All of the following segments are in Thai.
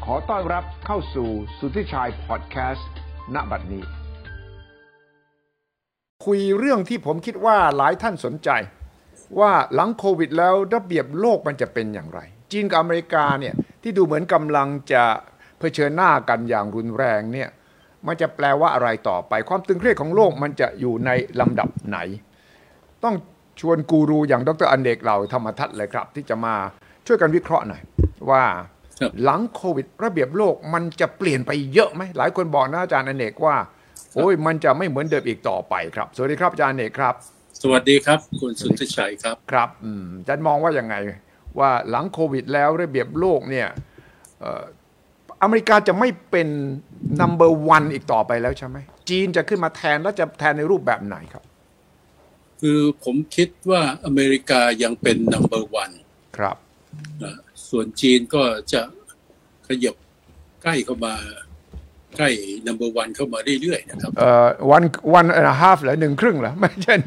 ขอต้อนรับเข้าสู่สุทธิชัยพอดแคสต์ณบัดนี้คุยเรื่องที่ผมคิดว่าหลายท่านสนใจว่าหลังโควิดแล้วระเบียบโลกมันจะเป็นอย่างไรจีนกับอเมริกาเนี่ยที่ดูเหมือนกำลังจะเผชิญหน้ากันอย่างรุนแรงเนี่ยมันจะแปลว่าอะไรต่อไปความตึงเครียดของโลกมันจะอยู่ในลำดับไหนต้องชวนกูรูอย่างดร.อเนกเหล่าธรรมทัศน์เลยครับที่จะมาช่วยกันวิเคราะห์หน่อยว่าหลังโควิดระเบียบโลกมันจะเปลี่ยนไปเยอะไหมหลายคนบอกนะอาจารย์อเนกว่าโอ้ยมันจะไม่เหมือนเดิมอีกต่อไปครับสวัสดีครับอาจารย์อเนกครับสวัสดีครับคุณสุทธิชัยครับครับอาจารย์มองว่ายังไงว่าหลังโควิดแล้วระเบียบโลกเนี่ยอเมริกาจะไม่เป็น number one อีกต่อไปแล้วใช่ไหมจีนจะขึ้นมาแทนแล้วจะแทนในรูปแบบไหนครับคือผมคิดว่าอเมริกายังเป็น number one ครับส่วนจีนก็จะขยับใกล้เข้ามาใกล้ number one เข้ามาเรื่อยๆนะครับ one and a half เหรอ1 ครึ่งเหรอไม่ใช่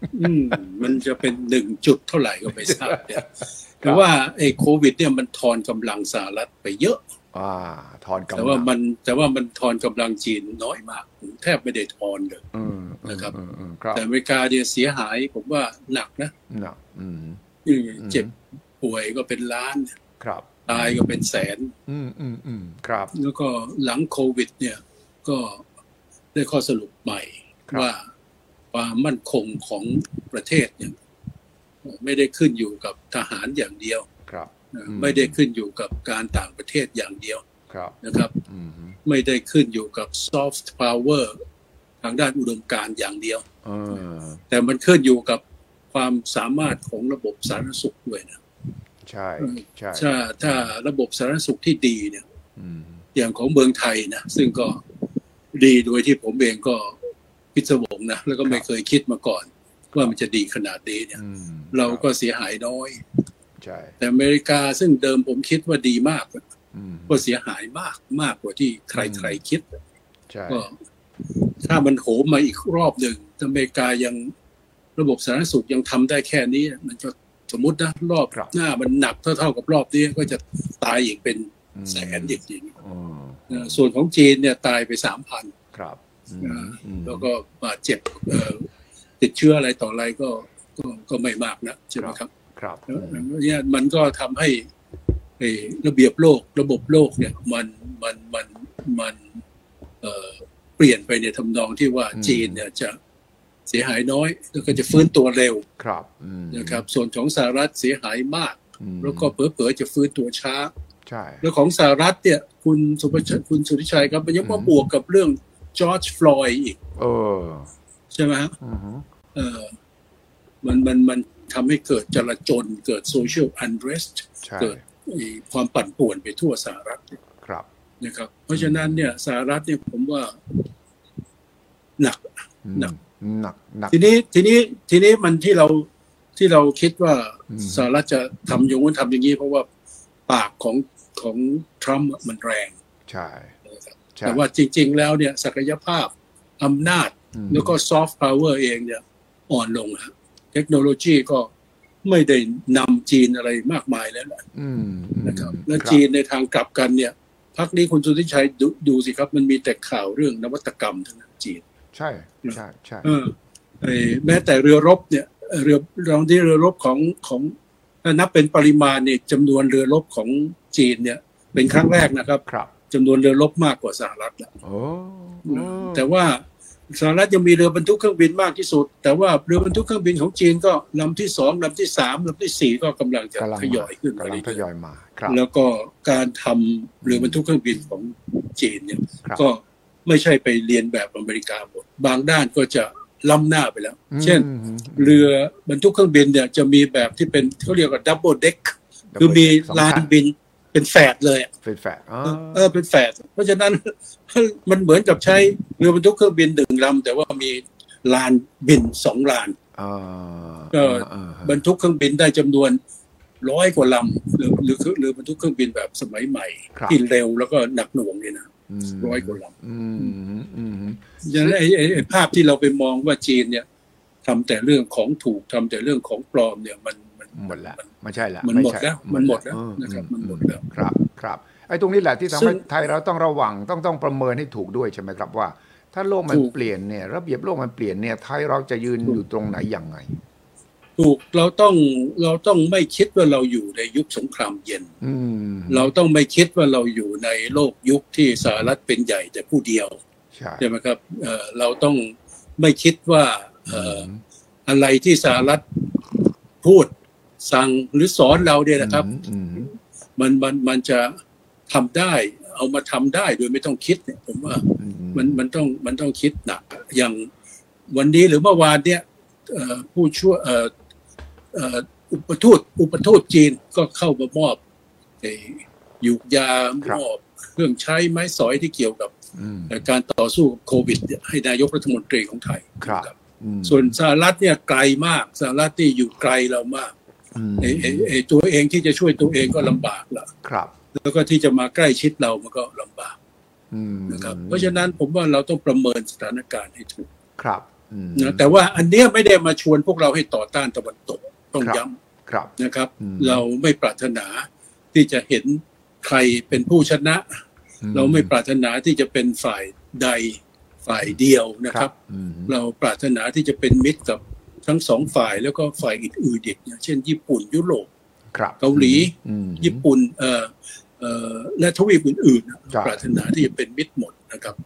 1 มันจะเป็น1จุดเท่าไหร่ก็ไม่ทราบเนี่ยแต่ว่าไอ้โควิดเนี่ยมันทอนกำลังสหรัฐไปเยอะถอนกำลังแต่ว่ามันทอนกำลังจีนน้อยมากแทบไม่ได้ทอนเลยนะครับแต่อเมริกาเนี่ยเสียหายผมว่าหนักนะหนักเจ็บป่วยก็เป็นล้านครับตายก็เป็นแสนครับแล้วก็หลังโควิดเนี่ยก็ได้ข้อสรุปใหม่ว่าความมั่นคงของประเทศเนี่ยไม่ได้ขึ้นอยู่กับทหารอย่างเดียวไม่ได้ขึ้นอยู่กับการต่างประเทศอย่างเดียวนะครับไม่ได้ขึ้นอยู่กับซอฟต์พาวเวอร์ทางด้านอุดมการณ์อย่างเดียวแต่มันขึ้นอยู่กับความสามารถของระบบสาธารณสุขด้วยนะใช่ถ้าระบบสาธารณสุขที่ดีเนี่ยอย่างของเมืองไทยนะซึ่งก็ดีโดยที่ผมเองก็พิศวงนะแล้วก็ไม่เคยคิดมาก่อนว่ามันจะดีขนาดนี้เนี่ยเราก็เสียหายน้อยแต่อเมริกาซึ่งเดิมผมคิดว่าดีมากก็เสียหายมากกว่าที่ใครคิดก็ถ้ามันโหมมาอีกรอบหนึ่งอเมริกายังระบบสาธารณสุขยังทำได้แค่นี้มันจะสมมตินะรอบหน้ามันหนักเท่ากับรอบนี้ก็จะตายอีกเป็นแสนจริงๆส่วนของจีนเนี่ยตายไป 3,000 ครับแล้วก็บาดเจ็บติดเชื้ออะไรต่ออะไรก็ไม่มากนะใช่ไหมครับเนี่ยมันก็ทำให้ระเบียบโลกระบบโลกเนี่ยมันเปลี่ยนไปในทำนองที่ว่าจีนเนี่ยจะเสียหายน้อยแล้วก็จะฟื้นตัวเร็วนะครับส่วนของสหรัฐเสียหายมากแล้วก็เผลอๆจะฟื้นตัวช้าแล้วของสหรัฐเนี่ยคุณสุทธิชัยครับมันยังมาบวกกับเรื่องจอร์จฟลอยด์อีกใช่ไหมฮะมันทำให้เกิดจลาจลเกิด social unrest เกิดความปั่นป่วนไปทั่วสหรัฐนะครับเพราะฉะนั้นเนี่ยสหรัฐเนี่ยผมว่าหนักทีนี้มันที่เราคิดว่าสหรัฐจะทำอย่างนู้นทำอย่างนี้เพราะว่าปากของทรัมป์มันแรงใช่แต่ว่าจริงๆแล้วเนี่ยศักยภาพอำนาจแล้วก็ซอฟต์พาวเวอร์เองเนี่ยอ่อนลงฮะเทคโนโลยีก็ไม่ได้นำจีนอะไรมากมายแล้วนะครับและจีนในทางกลับกันเนี่ยพักนี้คุณสุทธิชัยดูสิครับมันมีแต่ข่าวเรื่องนวัตกรรมทั้งนั้นจีนใช่แม้แต่เรือรบเนี่ยเรือรบของนับเป็นปริมาณเนี่ยจำนวนเรือรบของจีนเนี่ยเป็นครั้งแรกนะครับจำนวนเรือรบมากกว่าสหรัฐแล้วแต่ว่าสหรัฐยังมีเรือบรรทุกเครื่องบินมากที่สุดแต่ว่าเรือบรรทุกเครื่องบินของจีนก็ลำที่2ลำที่3ลำที่4ก็กำลังจะทยอยขึ้นมาแล้วก็การทำเรือบรรทุกเครื่องบินของจีนเนี่ยก็ไม่ใช่ไปเรียนแบบอเมริกาหมดบางด้านก็จะล้ำหน้าไปแล้วเช่นเรือบรรทุกเครื่องบินเนี่ยจะมีแบบที่เป็นเขาเรียกว่าดับเบิลเด็กคือมีลานบินเป็นแฝดเลยเป็นแฝดเป็นแฝดเพราะฉะนั้นมันเหมือนกับใช้เรือบรรทุกเครื่องบิน1 ลำแต่ว่ามีลานบิน2 ลานก็บรรทุกเครื่องบินได้จำนวน100 กว่าลำหรือบรรทุกเครื่องบินแบบสมัยใหม่ที่เร็วแล้วก็หนักหน่วงเนี่ยนะ100 กว่าลำอย่างไอ้ภาพที่เราไปมองว่าจีนเนี่ยทำแต่เรื่องของถูกทำแต่เรื่องของปลอมเนี่ยมันหมดแล้วไม่ใช่แล้วมันหมดแล้วนะครับมันหมดแล้วครับครับไอ้ตรงนี้แหละที่ทำให้ไทยเราต้องระวังต้องประเมินให้ถูกด้วยใช่ไหมครับว่าถ้าโลกมันเปลี่ยนเนี่ยระเบียบโลกมันเปลี่ยนเนี่ยไทยเราจะยืนอยู่ตรงไหนยังไงถูกเราต้องไม่คิดว่าเราอยู่ในยุคสงครามเย็นเราต้องไม่คิดว่าเราอยู่ในโลกยุคที่สหรัฐเป็นใหญ่แต่ผู้เดียวใช่ไหมครับเราต้องไม่คิดว่าอะไรที่สหรัฐพูดสั่งหรือสอนเราเนี่ยนะครับมันจะทำได้เอามาทำได้โดยไม่ต้องคิดเนี่ยผมว่ามันต้องคิดหนักอย่างวันนี้หรือเมื่อวานเนี่ยผู้ช่วยอุปทูตจีนก็เข้ามามอบยุกยามอบเครื่องใช้ไม้สอยที่เกี่ยวกับการต่อสู้กับโควิดให้นายกรัฐมนตรีของไทยครับส่วนสหรัฐเนี่ยไกลมากสหรัฐที่อยู่ไกลเรามากตัวเองที่จะช่วยตัวเองก็ลำบากแล้วแล้วก็ที่จะมาใกล้ชิดเรามันก็ลำบากนะครับเพราะฉะนั้นผมว่าเราต้องประเมินสถานการณ์ให้ถูกนะแต่ว่าอันเนี้ยไม่ได้มาชวนพวกเราให้ต่อต้านตะวันตกต้องย้ำนะครับเราไม่ปรารถนาที่จะเห็นใครเป็นผู้ชนะเราไม่ปรารถนาที่จะเป็นฝ่ายใดฝ่ายเดียวนะครับเราปรารถนาที่จะเป็นมิตรกับทั้งสองฝ่ายแล้วก็ฝ่ายอื่นๆอีกเช่นญี่ปุ่นยุโรปเกาหลีญี่ปุ่นและทวีปอื่นๆปรารถนาที่จะเป็นมิตรหมดนะครับ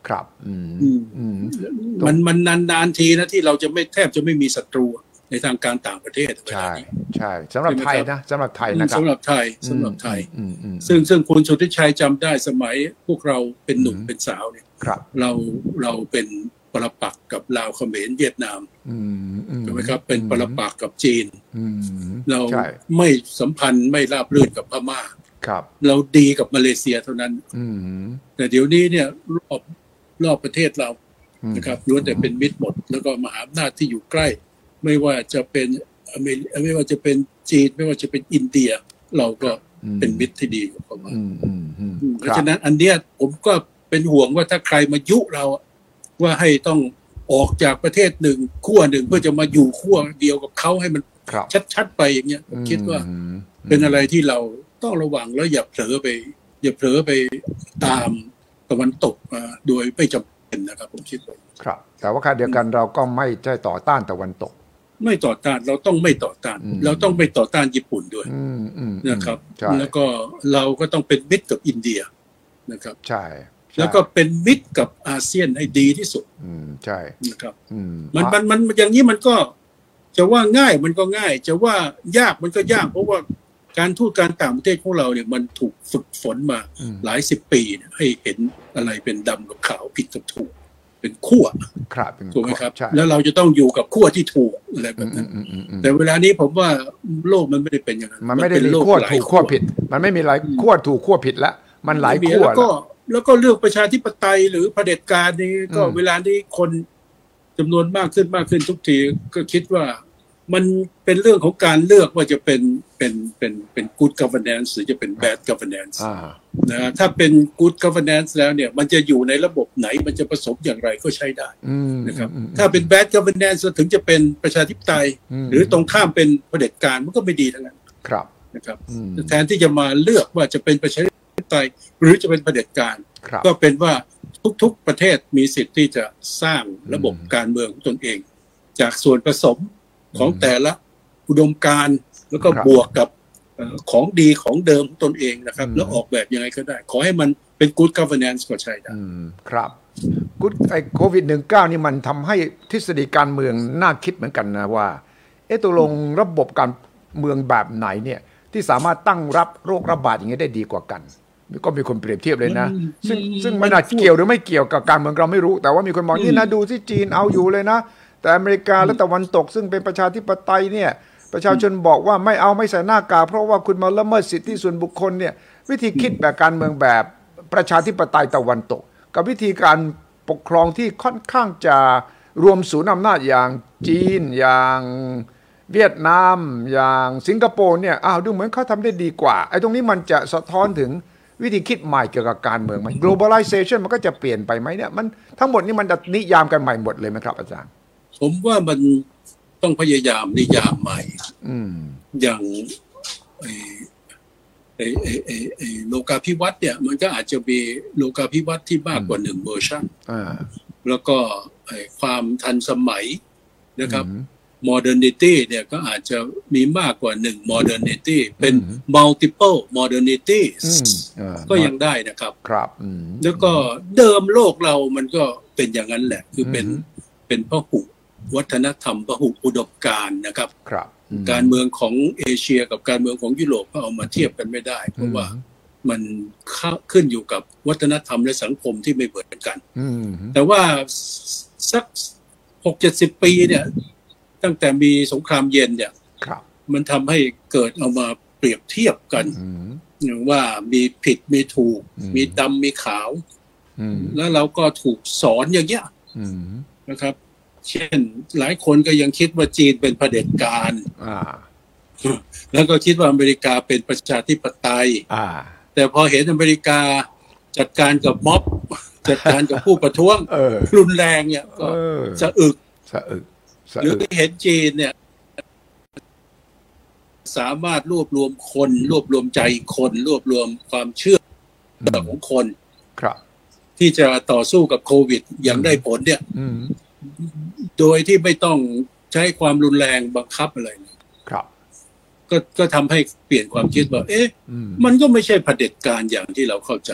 มันนานๆทีนะที่เราจะไม่แทบจะไม่มีศัตรูในทางการต่างประเทศใช่สำหรับไทยนะสำหรับไทยนะครับสำหรับไทยซึ่งคุณสุทธิชัยจำได้สมัยพวกเราเป็นหนุ่มเป็นสาวเนี่ยเราเป็นปรปักษ์กับลาวเขมรเวียดนามถูกไหมครับเป็นปรปักษ์กับจีนเราไม่สัมพันธ์ไม่ราบรื่นกับพม่าเราดีกับมาเลเซียเท่านั้นแต่เดี๋ยวนี้เนี่ยรอบประเทศเรานะครับล้วนแต่เป็นมิตรหมดแล้วก็มหาอำนาจที่อยู่ใกล้ไม่ว่าจะเป็นไม่ว่าจะเป็นจีนไม่ว่าจะเป็นอินเดียเราก็เป็นมิตรที่ดีกับพม่าเพราะฉะนั้นอันเนี้ยผมก็เป็นห่วงว่าถ้าใครมายุเราว่าให้ต้องออกจากประเทศหนึ่งขั้วหนึ่งเพื่อจะมาอยู่ขั้วเดียวกับเขาให้มันชัดๆไปอย่างเงี้ยผมคิดว่าเป็นอะไรที่เราต้องระวังแล้วอย่าเผลอไปตามตะวันตกมาโดยไม่จำเป็นนะครับผมคิดว่าครับแต่ว่าขณะเดียวกันเราก็ไม่ใช่ต่อต้านตะวันตกไม่ต่อต้านเราต้องไม่ต่อต้านเราต้องไม่ต่อต้านญี่ปุ่นด้วยนะครับแล้วก็เราก็ต้องเป็นมิตรกับอินเดียนะครับใช่แล้วก็เป็นมิตรกับอาเซียนให้ดีที่สุดใช่นะครับมันอย่างนี้มันก็จะว่าง่ายมันก็ง่ายจะว่ายากมันก็ยากเพราะว่าการทูตการต่างประเทศของเราเนี่ยมันถูกฝึกฝนมาหลายสิบปีให้เห็นอะไรเป็นดำกับขาวผิดกับถูกเป็นขั้วถูกไหมครับแล้วเราจะต้องอยู่กับขั้วที่ถูกอะไรแบบนั้นแต่เวลานี้ผมว่าโลกมันไม่ได้เป็นอย่างนั้นมันไม่ได้มีขั้วถูกขั้วผิดมันไม่มีหลายขั้วถูกขั้วผิดแล้วมันหลายขั้วแล้วก็เลือกประชาธิปไตยหรือเผด็จการนี่ก็เวลานี้คนจำนวนมากขึ้นทุกทีก็คิดว่ามันเป็นเรื่องของการเลือกว่าจะเป็น good governance หรือจะเป็น bad governance นะถ้าเป็น good governance แล้วเนี่ยมันจะอยู่ในระบบไหนมันจะผสมอย่างไรก็ใช้ได้นะครับถ้าเป็น bad governance ถึงจะเป็นประชาธิปไตยหรือตรงข้ามเป็นเผด็จการมันก็ไม่ดีทั้งนั้นนะครับแทนที่จะมาเลือกว่าจะเป็นประชาธิปไตยหรือจะเป็นเผด็จการก็เป็นว่าทุกประเทศมีสิทธิ์ที่จะสร้างระบบการเมืองของตนเองจากส่วนผสมของแต่ละอุดมการณ์แล้วก็บวกกับของดีของเดิมตนเองนะครับแล้วออกแบบยังไงก็ได้ขอให้มันเป็น good governance ก็ใช่ได้ครับโควิด-19 นี่มันทำให้ทฤษฎีการเมืองน่าคิดเหมือนกันนะว่าตกลงระบบการเมืองแบบไหนเนี่ยที่สามารถตั้งรับโรคระบาดอย่างนี้ได้ดีกว่ากันก็มีคนเปรียบเทียบเลยนะซึ่งมันอาจเกี่ยวหรือไม่เกี่ยวกับการเมืองเราไม่รู้แต่ว่ามีคนมองนี่นะดูที่จีนเอาอยู่เลยนะแต่อเมริกาและตะวันตกซึ่งเป็นประชาธิปไตยเนี่ยประชาชนบอกว่าไม่ใส่หน้ากากเพราะว่าคุณมาละเมิดสิทธิส่วนบุคคลเนี่ยวิธีคิดแบบการเมืองแบบประชาธิปไตยตะวันตกกับวิธีการปกครองที่ค่อนข้างจะรวมศูนย์อำนาจอย่างจีนอย่างเวียดนามอย่างสิงคโปร์เนี่ยดูเหมือนเขาทำได้ดีกว่าไอ้ตรงนี้มันจะสะท้อนถึงวิธีคิดใหม่เกี่ยวกับการเมืองไหม globalization มันก็จะเปลี่ยนไปไหมเนี่ยมันทั้งหมดนี้มันจะนิยามกันใหม่หมดเลยไหมครับอาจารย์ผมว่ามันต้องพยายามนิยามใหม่อย่างโลกาภิวัตน์เนี่ยมันก็อาจจะมีโลกาภิวัตน์ที่มากกว่า1เวอร์ชันแล้วก็ความทันสมัยนะครับ modernity เนี่ยก็อาจจะมีมากกว่า1 modernity เป็น multiple modernity ก็ยังได้นะครับครับแล้วก็เดิมโลกเรามันก็เป็นอย่างนั้นแหละคือเป็นพหุวัฒนธรรมพหุอุดมการณ์นะครับการเมืองของเอเชียกับการเมืองของยุโรปก็เอามาเทียบกันไม่ได้เพราะว่ามันขึ้นอยู่กับวัฒนธรรมและสังคมที่ไม่เหมือนกันแต่ว่าสัก60-70 ปีเนี่ยตั้งแต่มีสงครามเย็นเนี่ยมันทำให้เกิดเอามาเปรียบเทียบกันว่ามีผิดมีถูกมีดำมีขาวแล้วเราก็ถูกสอนอย่างเงี้ยนะครับเช่นหลายคนก็ยังคิดว่าจีนเป็นเผด็จการแล้วก็คิดว่าอเมริกาเป็นประชาธิปไตยแต่พอเห็นอเมริกาจัดการกับม็อบจัดการกับผู้ประท้วงรุนแรงเนี่ยก็สะอึกหรือเห็นจีนเนี่ยสามารถรวบรวมคนรวบรวมใจคนรวบรวมความเชื่อของคนที่จะต่อสู้กับโควิดอย่างได้ผลเนี่ยโดยที่ไม่ต้องใช้ความรุนแรงบังคับอะไรครับก็ทำให้เปลี่ยนความคิดว่ามันก็ไม่ใช่เผด็จการอย่างที่เราเข้าใจ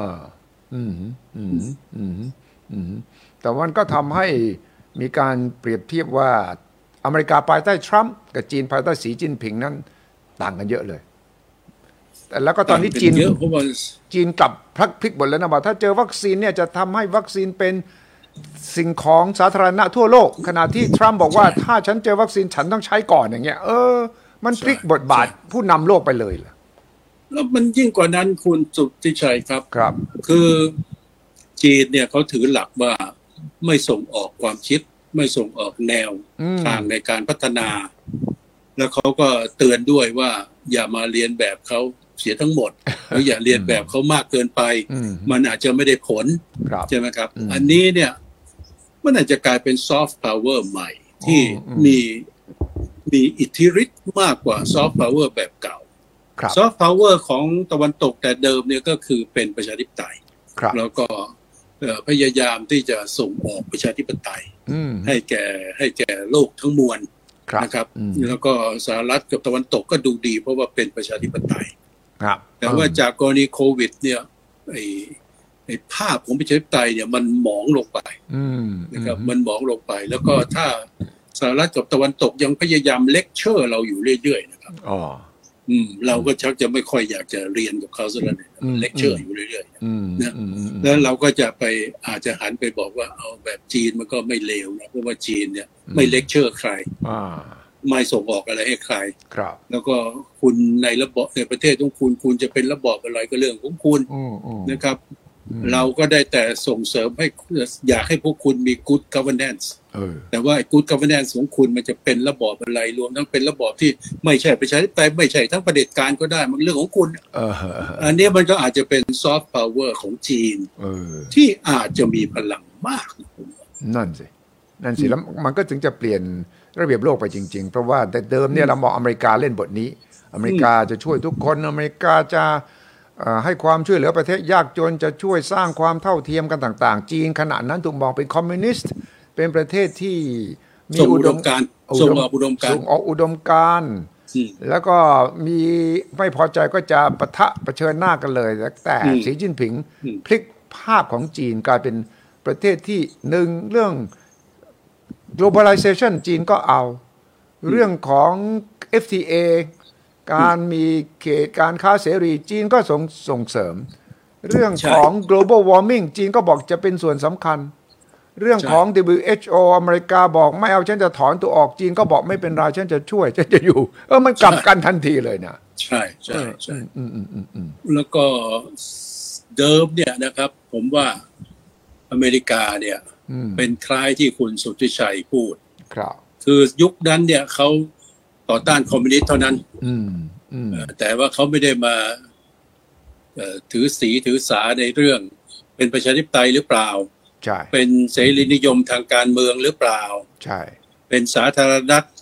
แต่มันก็ทำให้มีการเปรียบเทียบว่าอเมริกาภายใต้ทรัมป์กับจีนภายใต้สีจิ้นผิงนั้นต่างกันเยอะเลยแต่แล้วก็ตอนนี้จีนกลับพลิกบทแล้วนะบอกถ้าเจอวัคซีนเนี่ยจะทำให้วัคซีนเป็นสิ่งของสาธารณะทั่วโลกขณะที่ทรัมป์บอกว่าถ้าฉันเจอวัคซีนฉันต้องใช้ก่อนอย่างเงี้ยมันพลิกบทบาทผู้นำโลกไปเลยล่ะแล้วมันยิ่งกว่านั้นคุณสุทธิชัยครับคือจีนเนี่ยเขาถือหลักว่าไม่ส่งออกความคิดไม่ส่งออกแนวทางในการพัฒนาแล้วเขาก็เตือนด้วยว่าอย่ามาเรียนแบบเขาเสียทั้งหมดหรืออย่าเรียนแบบเขามากเกินไปมันอาจจะไม่ได้ผลใช่ไหมครับอันนี้เนี่ยมันอาจจะกลายเป็นซอฟต์พาวเวอร์ใหม่ที่มีอิทธิฤทธิ์มากกว่าซอฟต์พาวเวอร์แบบเก่าซอฟต์พาวเวอร์ของตะวันตกแต่เดิมเนี่ยก็คือเป็นประชาธิปไตยแล้วก็พยายามที่จะส่งออกประชาธิปไตยให้แก่โลกทั้งมวลนะครับแล้วก็สหรัฐกับตะวันตกก็ดูดีเพราะว่าเป็นประชาธิปไตยแต่ว่าจากกรณีโควิดเนี่ยไอ้ภาพของประชาธิปไตยเนี่ยมันหมองลงไปนะครับมันหมองลงไปแล้วก็ถ้าสหรัฐกับตะวันตกยังพยายามเลคเชอร์เราอยู่เรื่อยๆนะครับเราก็ชักจะไม่ค่อยอยากจะเรียนกับเขาซะแล้วเนี่ยเลคเชอร์อยู่เรื่อยๆนะแล้วเราก็จะไปอาจจะหันไปบอกว่าเอาแบบจีนมันก็ไม่เลวนะเพราะว่าจีนเนี่ยไม่เลคเชอร์ใครไม่ส่งออกอะไรให้ใครแล้วก็คุณในระบบในประเทศของคุณจะเป็นระบอบอะไรก็เรื่องของคุณนะครับเราก็ได้แต่ส่งเสริมให้อยากให้พวกคุณมี good governance แต่ว่า good governance ของคุณมันจะเป็นระบอบอะไรรวมทั้งเป็นระบอบที่ไม่ใช่ประชาธิปไตยไม่ใช่ทั้งเผด็จการก็ได้มันเรื่องของคุณอันนี้มันก็อาจจะเป็น soft power ของจีนที่อาจจะมีพลังมากนั่นสิแล้วมันก็ถึงจะเปลี่ยนระเบียบโลกไปจริงๆเพราะว่าแต่เดิมเนี่ยเรามองอเมริกาเล่นบทนี้อเมริกาจะช่วยทุกคนอเมริกาจะให้ความช่วยเหลือประเทศยากจนจะช่วยสร้างความเท่าเทียมกันต่างๆจีนขณะนั้นถูกมองเป็นคอมมิวนิสต์เป็นประเทศที่มีอุดมการณ์ส่งออกอุดมการณ์แล้วก็มีไม่พอใจก็จะปะทะเผชิญหน้ากันเลยแต่สีจิ้นผิงพลิกภาพของจีนกลายเป็นประเทศที่หนึ่งเรื่อง globalization จีนก็เอาเรื่องของ FTA การมีเขตการค้าเสรีจีนก็ส่งเสริมเรื่องของ global warming จีนก็บอกจะเป็นส่วนสำคัญเรื่องของ WHO อเมริกาบอกไม่เอาฉันจะถอนตัวออกจีนก็บอกไม่เป็นไรฉันจะช่วยฉันจะอยู่มันกลับกันทันทีเลยนะใช่แล้วก็เดิมเนี่ยนะครับผมว่าอเมริกาเนี่ยเป็นคล้ายที่คุณสุทธิชัยพูดคือยุคนั้นเนี่ยเขาต่อต้านคอมมิวนิสต์เท่านั้นแต่ว่าเขาไม่ได้มาถือสีถือสาในเรื่องเป็นประชาธิปไตยหรือเปล่าเป็นเสรีนิยมทางการเมืองหรือเปล่าเป็นสาธารณรัฐ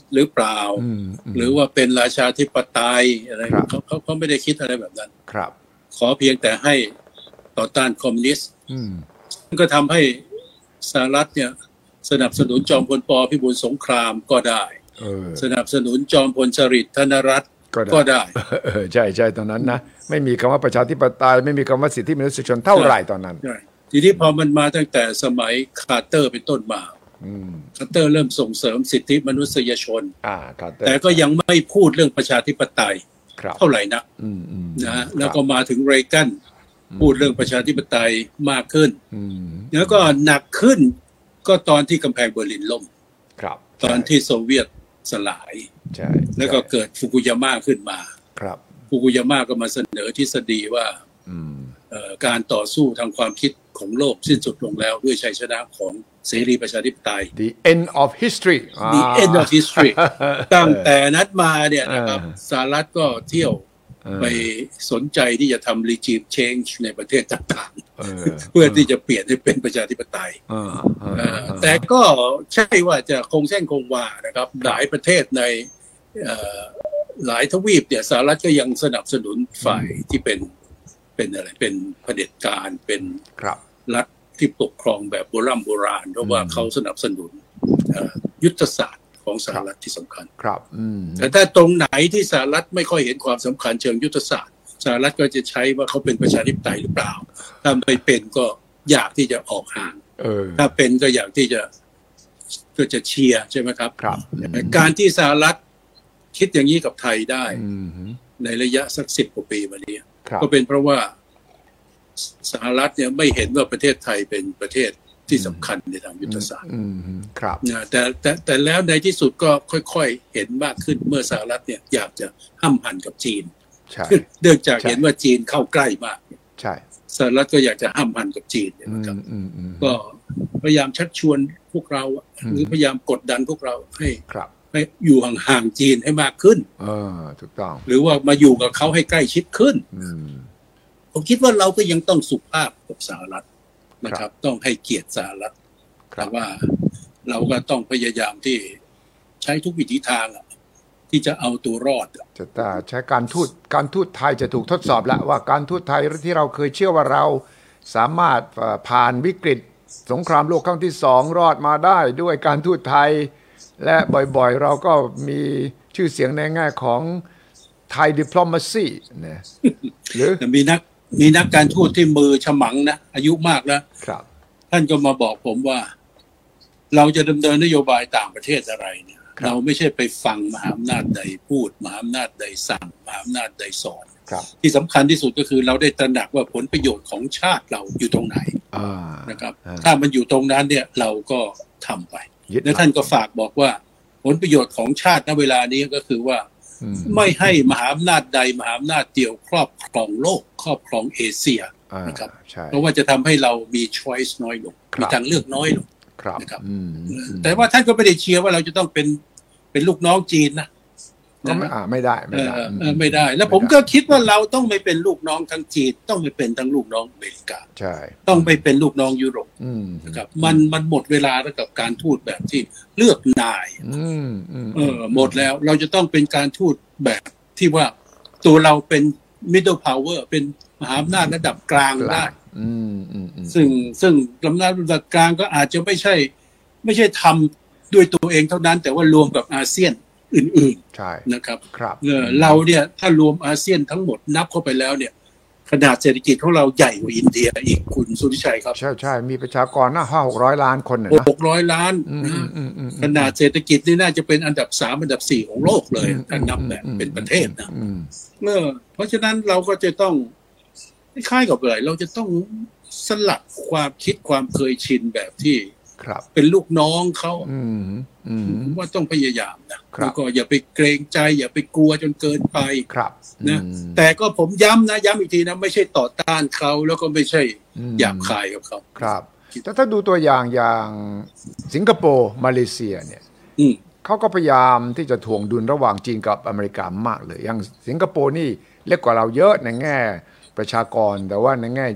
หรือเปล่าหรือว่าเป็นราชาธิปไตยอะไรเขาไม่ได้คิดอะไรแบบนั้นครับขอเพียงแต่ให้ต่อต้านคอมมิวนิสต์ก็ทำให้สหรัฐเนี่ยสนับสนุนจอมพลป.พิบูลสงครามก็ได้สนับสนุนจอมพลสฤษดิ์ธนรัตน์ก็ได้ใช่ใช่ตอนนั้นนะไม่มีคำว่าประชาธิปไตยไม่มีคำว่าสิทธิมนุษยชนเท่าไหร่ตอนนั้นทีนี้พอมันมาตั้งแต่สมัยคาร์เตอร์เป็นต้นมาคาร์เตอร์เริ่มส่งเสริมสิทธิมนุษยชนแต่ก็ยังไม่พูดเรื่องประชาธิปไตยเท่าไหร่นักนะแล้วก็มาถึงเรแกนพูดเรื่องประชาธิปไตยมากขึ้นแล้วก็หนักขึ้นก็ตอนที่กำแพงเบอร์ลินล่มตอนที่โซเวียตสลายแล้วก็เกิดฟุกุยาม่าขึ้นมาฟุกุยาม่าก็มาเสนอทฤษฎีว่าการต่อสู้ทางความคิดของโลกสิ้นสุดลงแล้วด้วยชัยชนะของเสรีประชาธิปไตย The end of history The end of history ตั้งแต่นั้นมาเนี่ยนะครับสหรัฐก็เที่ยวไปสนใจที่จะทำ regime change ในประเทศต่างๆเพื่อที่จะเปลี่ยนให้เป็นประชาธิปไตยแต่ก็ใช่ว่าจะคงเส้นคงวานะครับหลายประเทศในหลายทวีปเนี่ยสหรัฐก็ยังสนับสนุนฝ่ายที่เป็นอะไรเป็นเผด็จการเป็นรัฐที่ปกครองแบบโบราณเพราะว่าเขาสนับสนุนยุทธศาสตร์ของสหรัฐที่สำคัญแต่ถ้าตรงไหนที่สหรัฐไม่ค่อยเห็นความสำคัญเชิงยุทธศาสตร์สหรัฐก็จะใช้ว่าเขาเป็นประชาธิปไตยหรือเปล่าถ้าไม่เป็นก็อยากที่จะออกห่างถ้าเป็นก็อยากที่จะเชียร์ใช่ไหมครับการที่สหรัฐคิดอย่างนี้กับไทยได้ในระยะสัก10 กว่าปีมานี้ก็เป็นเพราะว่าสหรัฐเนี่ยไม่เห็นว่าประเทศไทยเป็นประเทศที่สำคัญในทางยุทธศาสตร์แต่แล้วในที่สุดก็ค่อยๆเห็นมากขึ้นเมื่อสหรัฐเนี่ยอยากจะห้ำหั่นกับจีนเนื่องจากเห็นว่าจีนเข้าใกล้มากสหรัฐก็อยากจะห้ำหั่นกับจีนนะครับก็พยายามชักชวนพวกเราหรือพยายามกดดันพวกเราให้อยู่ห่างๆจีนให้มากขึ้นถูกต้องหรือว่ามาอยู่กับเขาให้ใกล้ชิดขึ้นผมคิดว่าเราก็ยังต้องสุภาพกับสหรัฐนะครับต้องให้เกียรติสหรัฐแต่ว่าเราก็ต้องพยายามที่ใช้ทุกวิถีทางที่จะเอาตัวรอดจะใช้การทูตไทยจะถูกทดสอบแล้วว่าการทูตไทยที่เราเคยเชื่อว่าเราสามารถผ่านวิกฤตสงครามโลกครั้งที่2รอดมาได้ด้วยการทูตไทยและบ่อยๆเราก็มีชื่อเสียงในแง่ของไทย diplomacy นะหรือมีนักการทูตที่มือฉมังนะอายุมากแล้วท่านก็มาบอกผมว่าเราจะดำเนินนโยบายต่างประเทศอะไรเนี่ยเราไม่ใช่ไปฟังมหาอำนาจใดพูดมหาอำนาจใดสั่งมหาอำนาจใดสอนที่สำคัญที่สุดก็คือเราได้ตระหนักว่าผลประโยชน์ของชาติเราอยู่ตรงไหนนะครับถ้ามันอยู่ตรงนั้นเนี่ยเราก็ทำไปและท่านก็ฝากบอกว่าผลประโยชน์ของชาติณเวลานี้ก็คือว่าไม่ให้มหาอำนาจใดมหาอำนาจเดียวครอบครองโลกครอบครองเอเชียนะครับเพราะว่าจะทำให้เรามี choice น้อยลงมีทางเลือกน้อยลงนะครับแต่ว่าท่านก็ไม่ได้เชียร์ว่าเราจะต้องเป็นลูกน้องจีนนะไม่ได้แล้วผมก็คิดว่าเราต้องไม่เป็นลูกน้องทั้งจีนต้องไม่เป็นทั้งลูกน้องอเมริกาต้องไม่เป็นลูกน้องยุโรปนะครับมันหมดเวลาแล้วกับการทูตแบบที่เลือกนายหมดแล้วเราจะต้องเป็นการทูตแบบที่ว่าตัวเราเป็น middle power เป็นมหาอำนาจระดับกลางได้ซึ่งอำนาจระดับกลางก็อาจจะไม่ใช่ทำด้วยตัวเองเท่านั้นแต่ว่ารวมกับอาเซียนอื่นๆนะครับเราเนี่ยถ้ารวมอาเซียนทั้งหมดนับเข้าไปแล้วเนี่ยขนาดเศรษฐกิจของเราใหญ่กว่าอินเดียอีกคุณสุริชัยครับใช่มีประชากรน่า500-600 ล้านคนนะ 600 ล้านขนาดเศรษฐกิจนี่น่าจะเป็นอันดับ3อันดับ4ของโลกเลยถ้านับแบบเป็นประเทศนะเพราะฉะนั้นเราก็จะต้องคล้ายๆกับอะไรเราจะต้องสลัดความคิดความเคยชินแบบที่เป็นลูกน้องเขาว่าต้องพยายามนะแล้วก็อย่าไปเกรงใจอย่าไปกลัวจนเกินไปนะแต่ก็ผมย้ำอีกทีนะไม่ใช่ต่อต้านเขาแล้วก็ไม่ใช่หยาบคายกับเขาครับถ้าดูตัวอย่างสิงคโปร์มาเลเซียเนี่ยเขาก็พยายามที่จะถ่วงดุลระหว่างจีนกับอเมริกามากเลยอย่างสิงคโปร์นี่เล็กกว่าเราเยอะในแง่ประชากรแต่ว่าในแง่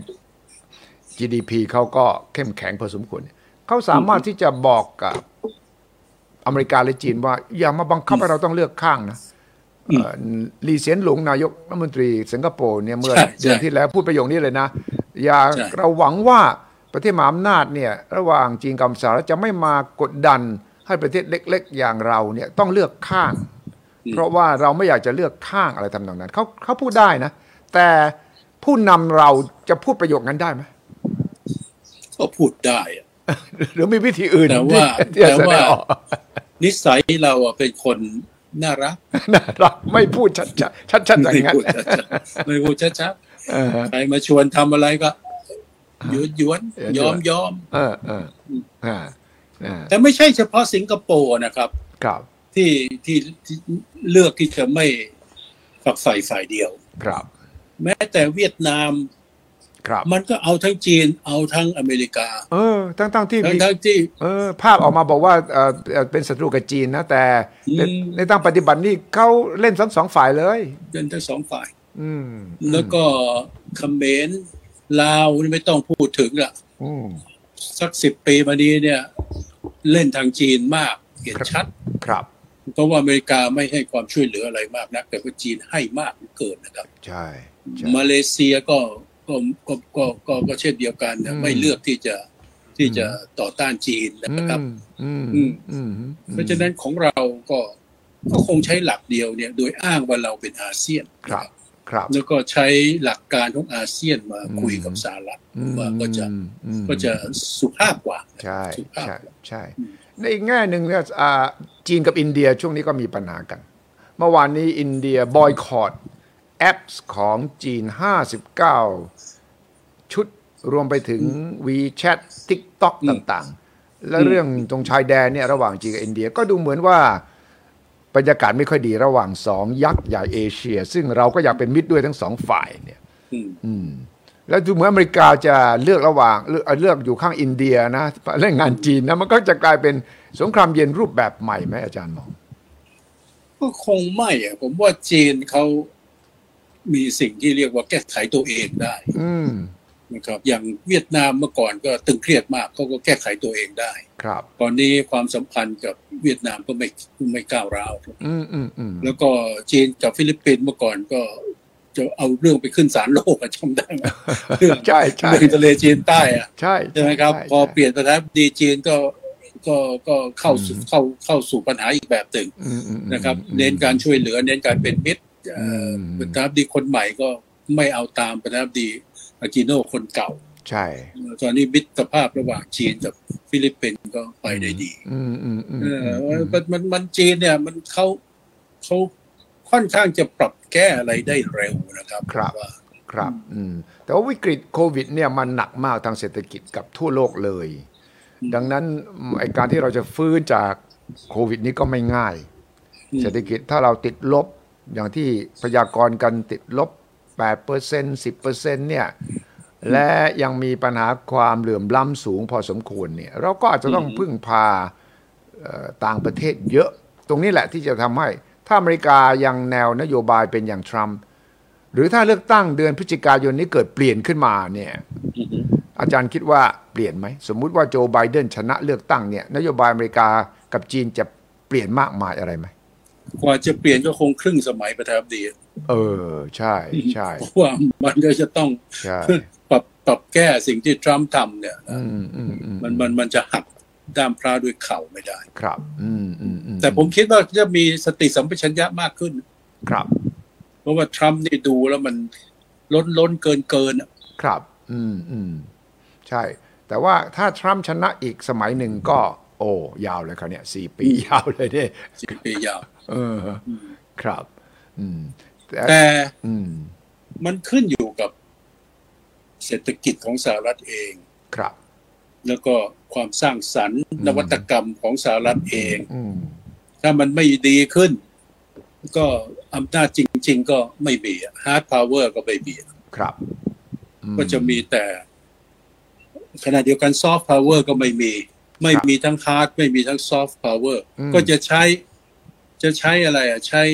GDP เขาก็เข้มแข็งพอสมควรเขาสามารถที่จะบอกกับอเมริกาและจีนว่าอย่ามาบังคับให้เราต้องเลือกข้างนะลีเซียนหลงนายกรัฐมนตรีสิงคโปร์เนี่ยเมื่อเดือนที่แล้วพูดประโยคนี้เลยนะอย่าเราหวังว่าประเทศมหาอำนาจเนี่ยระหว่างจีนกับสหรัฐจะไม่มากดดันให้ประเทศเล็กๆอย่างเราเนี่ยต้องเลือกข้างเพราะว่าเราไม่อยากจะเลือกข้างอะไรทำนองนั้นเขาพูดได้นะแต่ผู้นำเราจะพูดประโยคนั้นได้ไหมก็พูดได้หรือมีวิธีอื่นแต่ว่านิสัยเราเป็นคนน่ารักไม่พูดชัดอย่างนั้นไม่พูดชัดใครมาชวนทำอะไรก็หยวนยอมแต่ไม่ใช่เฉพาะสิงคโปร์นะครับที่เลือกที่จะไม่ฝักใฝ่ฝ่ายเดียวแม้แต่เวียดนามมันก็เอาทั้งจีนเอาทั้งอเมริกาทั้งที่ภาพออกมาบอกว่าเป็นศัตรูกับจีนนะแต่ในทางปฏิบัตินี่เขาเล่นทั้งสองฝ่ายเลยเล่นทั้งสองฝ่ายแล้วก็เขมรลาวนี่ไม่ต้องพูดถึงละสัก10 ปีมานี้เนี่ยเล่นทางจีนมากเห็นชัดเพราะว่าอเมริกาไม่ให้ความช่วยเหลืออะไรมากนักแต่ว่าจีนให้มากเกินนะครับใช่มาเลเซียก็เช่นเดียวกันนะไม่เลือกที่จะต่อต้านจีนนะครับเพราะฉะนั้นของเราก็คงใช้หลักเดียวเนี่ยโดยอ้างว่าเราเป็นอาเซียนแล้วก็ใช้หลักการของอาเซียนมาคุยกับสหรัฐว่าก็จะสุภาพกว่าใช่ในอีกแง่หนึ่งเนี่ยจีนกับอินเดียช่วงนี้ก็มีปัญหากันเมื่อวานนี้อินเดียบอยคอตแอปของจีน59ชุดรวมไปถึง WeChat TikTok ต่างๆและเรื่องตรงชายแดนเนี่ยระหว่างจีนกับอินเดียก็ดูเหมือนว่าบรรยากาศไม่ค่อยดีระหว่าง2ยักษ์ใหญ่เอเชียซึ่งเราก็อยากเป็นมิตรด้วยทั้ง2ฝ่ายเนี่ยแล้วดูเหมือนอเมริกาจะเลือกระหว่างเลือกอยู่ข้างอินเดียนะเรื่องงานจีนนะมันก็จะกลายเป็นสงครามเย็นรูปแบบใหม่ไหมอาจารย์มองก็คงไม่ผมว่าจีนเขามีสิ่งที่เรียกว่าแก้ไขตัวเองได้นะครับอย่างเวียดนามเมื่อก่อนก็ตึงเครียดมากเขาก็แก้ไขตัวเองได้ตอนนี้ความสัมพันธ์กับเวียดนามก็ไม่ก้าวร้าวแล้วก็จีนกับฟิลิปปินส์เมื่อก่อนก็จะเอาเรื่องไปขึ้นศาลโลกจำได้ไหมเรื่องทะเลจีนใต้ใช่ไหมครับพอเปลี่ยนประธานาธิบดีจีนก็เข้าสู่ปัญหาอีกแบบหนึ่งนะครับเน้นการช่วยเหลือเน้นการเป็นมิตรประธานาธิบดีคนใหม่ก็ไม่เอาตามประธานาธิบดีอากิโน่คนเก่าใช่ตอนนี้มิตรภาพระหว่างจีนกับฟิลิปปินส์ก็ไปได้ดีมันจีนเนี่ยมันเขาค่อนข้างจะปรับแก้อะไรได้เร็วนะครับครับแต่ว่าวิกฤตโควิดเนี่ยมันหนักมากทางเศรษฐกิจกับทั่วโลกเลยดังนั้นไอ้การที่เราจะฟื้นจากโควิดนี้ก็ไม่ง่ายเศรษฐกิจถ้าเราติดลบอย่างที่พยากรณ์กันติดลบ 8% 10% เนี่ยและยังมีปัญหาความเหลื่อมล้ำสูงพอสมควรเนี่ยเราก็อาจจะต้องพึ่งพาต่างประเทศเยอะตรงนี้แหละที่จะทำให้ถ้าอเมริกายังแนวนโยบายเป็นอย่างทรัมป์หรือถ้าเลือกตั้งเดือนพฤศจิกายนนี้เกิดเปลี่ยนขึ้นมาเนี่ยอาจารย์คิดว่าเปลี่ยนไหมสมมุติว่าโจไบเดนชนะเลือกตั้งเนี่ยนโยบายอเมริกากับจีนจะเปลี่ยนมากมายอะไรไหมกว่าจะเปลี่ยนก็คงครึ่งสมัยประธานาธิบดีใช่เพราะว่ามันก็จะต้องปรับแก้สิ่งที่ทรัมป์ทำเนี่ยมันจะหักด้ามพระด้วยเข่าไม่ได้ครับแต่ผมคิดว่าจะมีสติสัมปชัญญะมากขึ้นครับเพราะว่าทรัมป์นี่ดูแล้วมันล้นเกินครับใช่แต่ว่าถ้าทรัมป์ชนะอีกสมัยหนึ่งก็ยาวเลยครับเนี่ย4 ปียาวเลยเนี่ย 4 ปียาวครับแต่มันขึ้นอยู่กับเศรษฐกิจของสหรัฐเองครับแล้วก็ความสร้างสรรค์นวัตกรรมของสหรัฐเองถ้ามันไม่ดีขึ้นก็อำนาจจริงๆก็ไม่มีฮาร์ดพาวเวอร์ก็ไม่มีครับก็จะมีแต่ขณะเดียวกันซอฟต์พาวเวอร์ก็ไม่มีทั้งฮาร์ดไม่มีทั้งซอฟต์พาวเวอร์ก็จะใช้อะไรใช้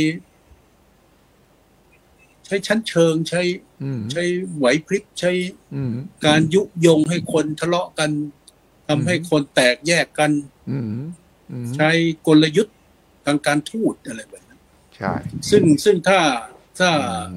ชั้นเชิงใช้ไหวพริบใช้การยุยงให้คนทะเลาะกันทำให้คนแตกแยกกันใช้กลยุทธ์ทางการทูตอะไรแบบนั้นใช่ซึ่งถ้า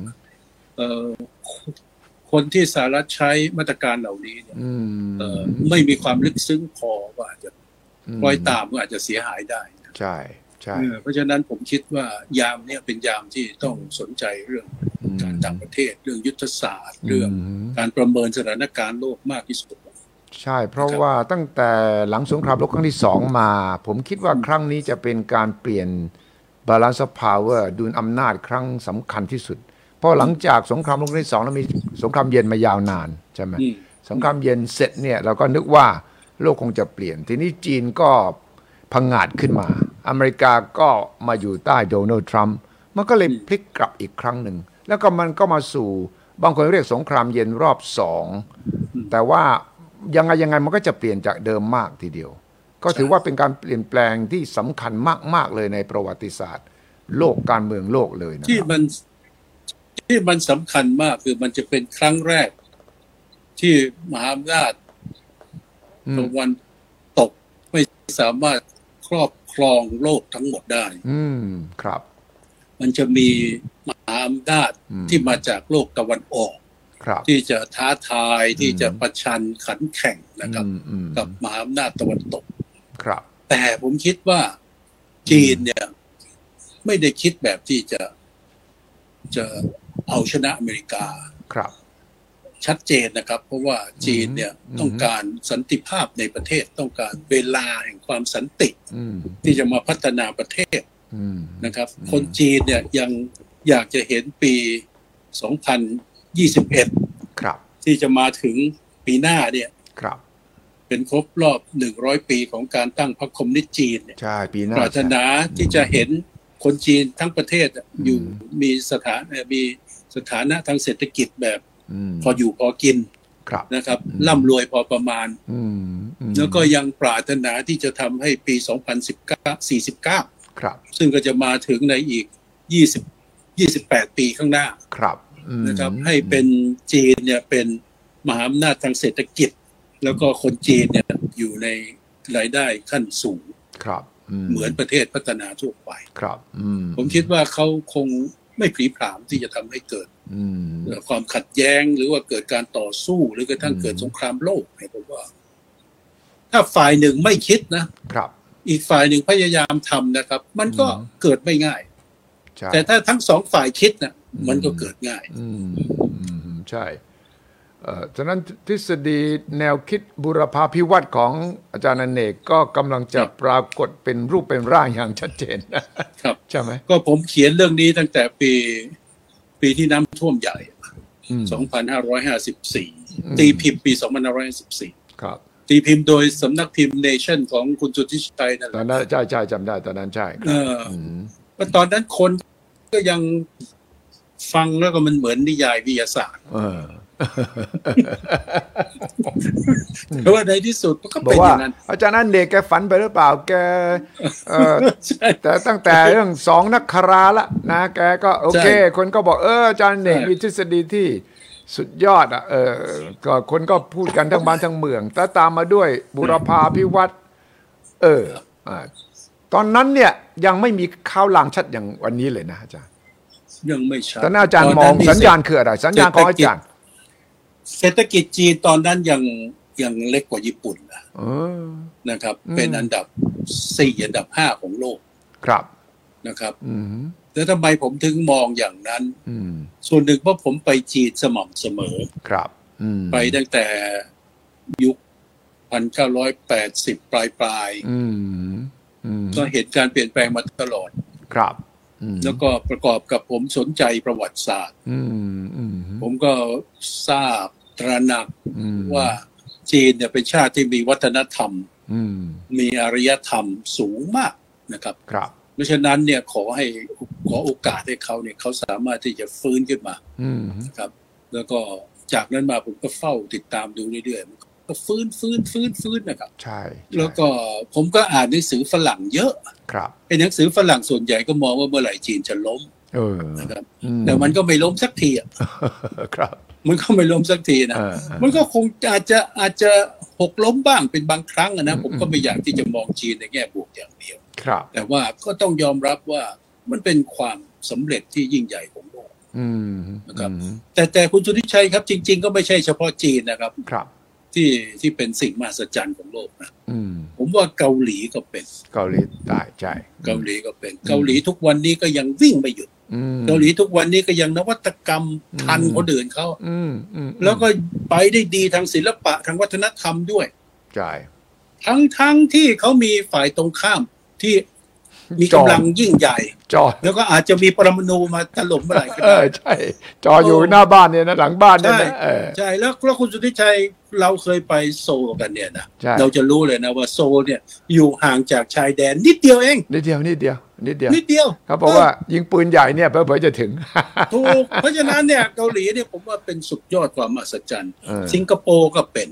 คนที่สหรัฐใช้มาตรการเหล่านี้เนี่ยไม่มีความลึกซึ้งพอว่าอาจจะคอยตามก็อาจจะเสียหายได้ใช่ใช่เพราะฉะนั้นผมคิดว่ายามเนี่ยเป็นยามที่ต้องสนใจเรื่องการต่างประเทศเรื่องยุทธศาสตร์เรื่องการประเมินสถานการณ์โลกมากที่สุดใช่เพราะว่าตั้งแต่หลังสงครามโลกครั้งที่2มาผมคิดว่าครั้งนี้จะเป็นการเปลี่ยน balance of power ดุลอำนาจครั้งสำคัญที่สุดเพราะหลังจากสงครามโลกครั้งที่2แล้วมีสงครามเย็นมายาวนานใช่ไหมสงครามเย็นเสร็จเนี่ยเราก็นึกว่าโลกคงจะเปลี่ยนทีนี้จีนก็พังงาดขึ้นมาอเมริกาก็มาอยู่ใต้โดนัลด์ทรัมป์มันก็เลยพลิกกลับอีกครั้งหนึ่งแล้วก็มันก็มาสู่บางคนเรียกสงครามเย็นรอบ2แต่ว่ายังไงมันก็จะเปลี่ยนจากเดิมมากทีเดียวก็ถือว่าเป็นการเปลี่ยนแปลงที่สำคัญมากๆเลยในประวัติศาสตร์โลกการเมืองโลกเลยนะที่มันสำคัญมากคือมันจะเป็นครั้งแรกที่มหาอำนาจตะวันตกไม่สามารถครอบครองโลกทั้งหมดได้ครับมันจะมีมหาอำนาจที่มาจากโลกตะวันออกที่จะท้าทายที่จะประชันขันแข่งนะครับกับมหาอำนาจตะวันตกครับแต่ผมคิดว่าจีนเนี่ยไม่ได้คิดแบบที่จะเอาชนะอเมริกาครับชัดเจนนะครับเพราะว่าจีนเนี่ยต้องการสันติภาพในประเทศต้องการเวลาแห่งความสันติที่จะมาพัฒนาประเทศนะครับคนจีนเนี่ยยังอยากจะเห็นปี2021 ครับที่จะมาถึงปีหน้าเนี่ยครับเป็นครบรอบ100ปีของการตั้งพรรคคอมมิวนิสต์จีนเนี่ยใช่ปีหน้าปรารถนาที่จะเห็นคนจีนทั้งประเทศอยู่มีสถานะทางเศรษฐกิจแบบพออยู่พอกินนะครับร่ำรวยพอประมาณแล้วก็ยังปรารถนาที่จะทำให้ปี2049 ครับซึ่งก็จะมาถึงในอีก28ปีข้างหน้าครับนะครับให้เป็นจีนเนี่ยเป็นมหาอำนาจทางเศรษฐกิจแล้วก็คนจีนเนี่ยอยู่ในรายได้ขั้นสูงครับเหมือนประเทศพัฒนาทั่วไปครับผมคิดว่าเขาคงไม่ผลีผลามที่จะทำให้เกิดความขัดแย้งหรือว่าเกิดการต่อสู้หรือกระทั่งเกิดสงครามโลกเนี่ยผมว่าถ้าฝ่ายหนึ่งไม่คิดนะครับอีกฝ่ายหนึ่งพยายามทำนะครับมันก็เกิดไม่ง่ายแต่ถ้าทั้งสองฝ่ายคิดนะมันก็เกิดง่ายใช่ฉะนั้นทฤษฎีแนวคิดบูรพาภิวัตน์ของอาจารย์อเนกก็กำลังจะปรากฏเป็นรูปเป็นร่างอย่างชัดเจนครับใช่ไหมก็ผมเขียนเรื่องนี้ตั้งแต่ปีที่น้ำท่วมใหญ่2554ตีพิมพ์ปี2554 ครับตีพิมพ์โดยสำนักพิมพ์เนชั่นของคุณสุทธิชัยนั่นแหละตอนนั้นใช่จำได้ตอนนั้นใช่ว่าตอนนั้นคนก็ยังฟังแล้วก็มันเหมือนนิยายวิทยาศาสตร์แต่ว่าในที่สุดก็เป็นอย่างนั้นอาจารย์นั่นเด็กแกฝันไปหรือเปล่าแกแต่ตั้งแต่เรื่อง2นักคราละนะแกก็โอเคคนก็บอกอาจารย์เด็กมีทฤษฎีที่สุดยอดก็คนก็พูดกันทั้งบ้านทั้งเมืองแต่ตามมาด้วยบุรพาภิวัตน์ตอนนั้นเนี่ยยังไม่มีข่าวลางชัดอย่างวันนี้เลยนะอาจารย์ยังไม่ชัดตอนนั้นอาจารย์มองสัญญาณคืออะไรสัญญาณของอาจารย์เศรษฐกิจจีนตอนนั้นยังเล็กกว่าญี่ปุ่นนะครับเป็นอันดับ4อันดับ5ของโลกครับนะครับแล้วทำไมผมถึงมองอย่างนั้นส่วนหนึ่งเพราะผมไปจีนสม่ำเสมอครับไปตั้งแต่ยุค1980ปลายก็เห็นการเปลี่ยนแปลงมาตลอดครับแล้วก็ประกอบกับผมสนใจประวัติศาสตร์ผมก็ทราบตระหนักว่าจีนเนี่ยเป็นชาติที่มีวัฒนธรรมมีอารยธรรมสูงมากนะครับเพราะฉะนั้นเนี่ยขอโอกาสให้เขาเนี่ยเขาสามารถที่จะฟื้นขึ้นมาครับแล้วก็จากนั้นมาผมก็เฝ้าติดตามดูเรื่อยๆก็ฟื้นนะครับใช่แล้วก็ผมก็อ่านหนังสือฝรั่งเยอะครับไอ้หนังสือฝรั่งส่วนใหญ่ก็มองว่าเมื่อไหร่จีนจะล้มนะครับแต่มันก็ไม่ล้มสักทีอ่ะครับมันก็ไม่ล้มสักทีนะมันก็คงอาจจะหกล้มบ้างเป็นบางครั้งนะผมก็ไม่อยากที่จะมองจีนในแง่บวกอย่างเดียวแต่ว่าก็ต้องยอมรับว่ามันเป็นความสำเร็จที่ยิ่งใหญ่ของโลกนะครับแต่คุณสุทธิชัยครับจริงๆก็ไม่ใช่เฉพาะจีนนะครับที่เป็นสิ่งมหัศจรรย์ของโลกนะผมว่าเกาหลีก็เป็นเกาหลีใต้ใช่เกาหลีก็เป็นเกาหลีทุกวันนี้ก็ยังวิ่งไม่หยุดเกาหลีทุกวันนี้ก็ยังนวัตกรรมทันคนอื่นเขาแล้วก็ไปได้ดีทางศิลปะทางวัฒนธรรมด้วยใช่ทั้งที่เขามีฝ่ายตรงข้ามที่มีกำลังยิ่งใหญ่แล้วก็อาจจะมีปรมาณูมาถล่มเมื่อไหร่ก็ได้ใช่จออยู่หน้าบ้านเนี่ยนะหลังบ้านเนี่ยนะใช่แล้วคุณสุทธิชัยเราเคยไปโซลกันเนี่ยนะเราจะรู้เลยนะว่าโซลเนี่ยอยู่ห่างจากชายแดนนิดเดียวเองนิดเดียวเขาบอกว่ายิงปืนใหญ่เนี่ยเพื่อจะถึงถูกเพราะฉะนั้นเนี่ยเกาหลีเนี่ยผมว่าเป็นสุดยอดความมหัศจรรย์สิงคโปร์ก็เป็น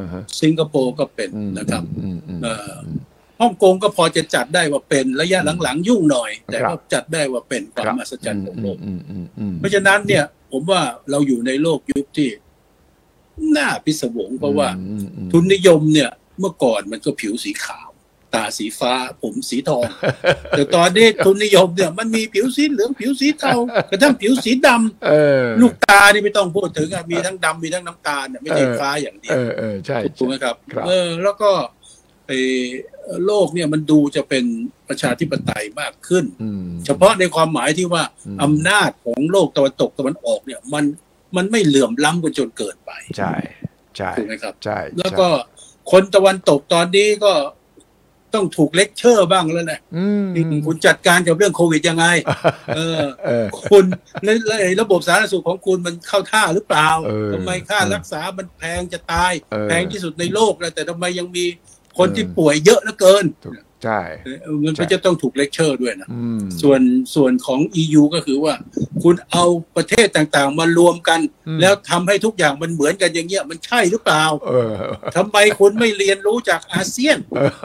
นะครับฮ่องกงก็พอจะจัดได้ว่าเป็นระยะหลังๆยุ่งหน่อยแต่ก็จัดได้ว่าเป็นความมหัศจรรย์ของโลกเพราะฉะนั้นเนี่ยผมว่าเราอยู่ในโลกยุคที่น่าพิศวงเพราะว่าทุนนิยมเนี่ยเมื่อก่อนมันก็ผิวสีขาวตาสีฟ้าผมสีทองแต่ตอนนี้ทุนนิยมเนี่ยมันมีผิวสีเหลืองผิวสีเทากระทั่งผิวสีดำลูกตานี่ไม่ต้องพูดถึงมีทั้งดำมีทั้งน้ำตาลไม่ใช่ฟ้าอย่างเดียวใช่ถูกไหมครับแล้วก็โลกเนี่ยมันดูจะเป็นประชาธิปไตยมากขึ้นเฉพาะในความหมายที่ว่าอำนาจของโลกตะวันตกตะวันออกเนี่ยมันไม่เหลื่อมล้ำกันจนเกินไปใช่ถูกไหมครับใช่แล้วก็คนตะวันตกตอนนี้ก็ต้องถูกเลคเชอร์บ้างแล้วแหละคุณจัดการกับเรื่องโควิดยังไงคุณในระบบสาธารณสุขของคุณมันเข้าท่าหรือเปล่าทำไมค่ารักษามันแพงจะตายแพงที่สุดในโลกเลยแต่ทำไมยังมีคนที่ป่วยเยอะเหลือเกินใช่มันก็จะต้องถูกเลคเชอร์ด้วยนะส่วนของ EU ก็คือว่าคุณเอาประเทศต่างๆมารวมกันแล้วทำให้ทุกอย่างมันเหมือนกันอย่างเงี้ยมันใช่หรือเปล่าทำไมคุณไม่เรียนรู้จากอาเซียน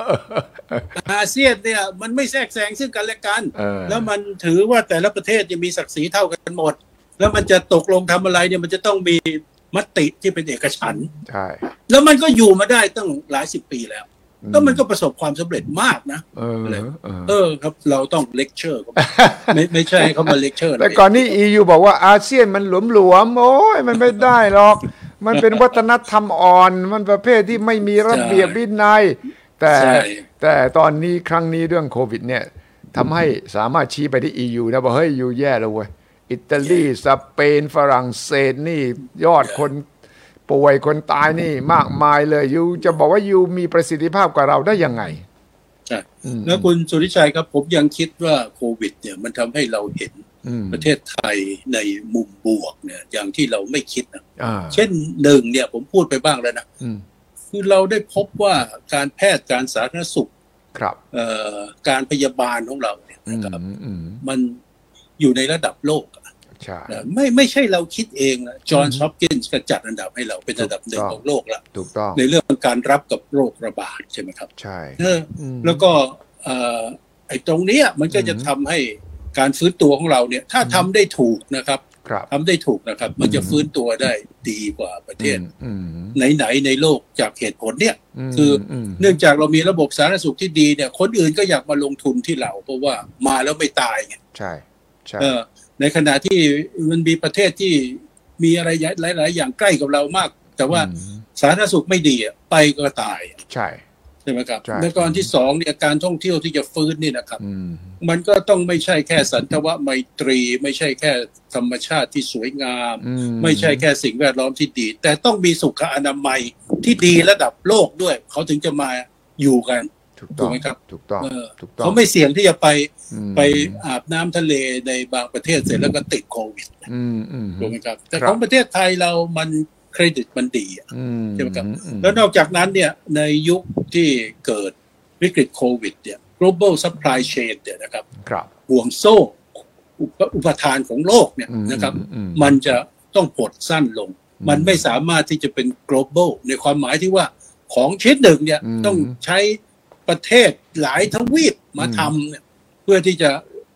เนี่ยมันไม่แทรกแซงซึ่งกันและกันแล้วมันถือว่าแต่ละประเทศจะมีศักดิ์ศรีเท่ากันหมดแล้วมันจะตกลงทำอะไรเนี่ยมันจะต้องมีมติที่เป็นเอกฉันท์ใช่แล้วมันก็อยู่มาได้ตั้งหลายสิบปีแล้วมันก็ประสบความสำเร็จมากนะครับเราต้องเลคเชอร์ไม่ใช่เขามาเลคเชอร์แต่ก่อนนี้ EU บอกว่าอาเซียนมันหลวมๆโอ้ยมันไม่ได้หรอกมันเป็นวัฒนธรรมอ่อนมันประเภทที่ไม่มีระเบียบวินัยแต่ตอนนี้ครั้งนี้เรื่องโควิดเนี่ยทำให้สามารถชี้ไปที่ EU นะว่าเฮ้ยยูแย่แล้วเว้ยอิตาลีสเปนฝรั่งเศสนี่ยอดคนป่วยคนตายนี่มากมายเลยยูจะบอกว่ายูมีประสิทธิภาพกว่าเราได้ยังไงใช่แล้วคุณสุริชัยครับผมยังคิดว่าโควิดเนี่ยมันทำให้เราเห็นประเทศไทยในมุมบวกเนี่ยอย่างที่เราไม่คิดนะเช่นหนึ่งเนี่ยผมพูดไปบ้างแล้วนะคือเราได้พบว่าการแพทย์การสาธารณสุขการพยาบาลของเราเนี่ยนะครับมันอยู่ในระดับโลกไม่ใช่เราคิดเองนะจอห์นฮอปกินส์ก็จัดอันดับให้เราเป็นอันดับหนึ่งของโลกละในเรื่องการรับกับโรคระบาดใช่ไหมครับใช่แล้วก็ไอ้ตรงนี้มันก็จะทำให้การฟื้นตัวของเราเนี่ยถ้าทำได้ถูกนะครับทำได้ถูกนะครับมันจะฟื้นตัวได้ดีกว่าประเทศไหนในโลกจากเหตุผลเนี่ยคือเนื่องจากเรามีระบบสาธารณสุขที่ดีเนี่ยคนอื่นก็อยากมาลงทุนที่เราเพราะว่ามาแล้วไม่ตายไงใช่ในขณะที่มันมีประเทศที่มีอะไรหลายๆอย่างใกล้กับเรามากแต่ว่าสาธารณสุขไม่ดีไปก็ตายใช่ไหมครับและก่อนที่สองเนี่ยการท่องเที่ยวที่จะฟื้นนี่นะครับมันก็ต้องไม่ใช่แค่สันทวไมตรีไม่ใช่แค่ธรรมชาติที่สวยงามไม่ใช่แค่สิ่งแวดล้อมที่ดีแต่ต้องมีสุขอนามัยที่ดีระดับโลกด้วยเขาถึงจะมาอยู่กันถูกไหมครับถูกต้องเขาไม่เสี่ยงที่จะไปอาบน้ำทะเลในบางประเทศเสร็จแล้วก็ติดโควิดถูกไหมครับแต่ของประเทศไทยเรามันเครดิตมันดีใช่ไหมครับแล้วนอกจากนั้นเนี่ยในยุคที่เกิดวิกฤตโควิดเนี่ย global supply chain เนี่ยนะครับห่วงโซ่อุปทานของโลกเนี่ยนะครับมันจะต้องหดสั้นลงมันไม่สามารถที่จะเป็น global ในความหมายที่ว่าของชิ้นหนึ่งเนี่ยต้องใช้ประเทศหลายทวีปมาทำเนี่ยเพื่อที่จะ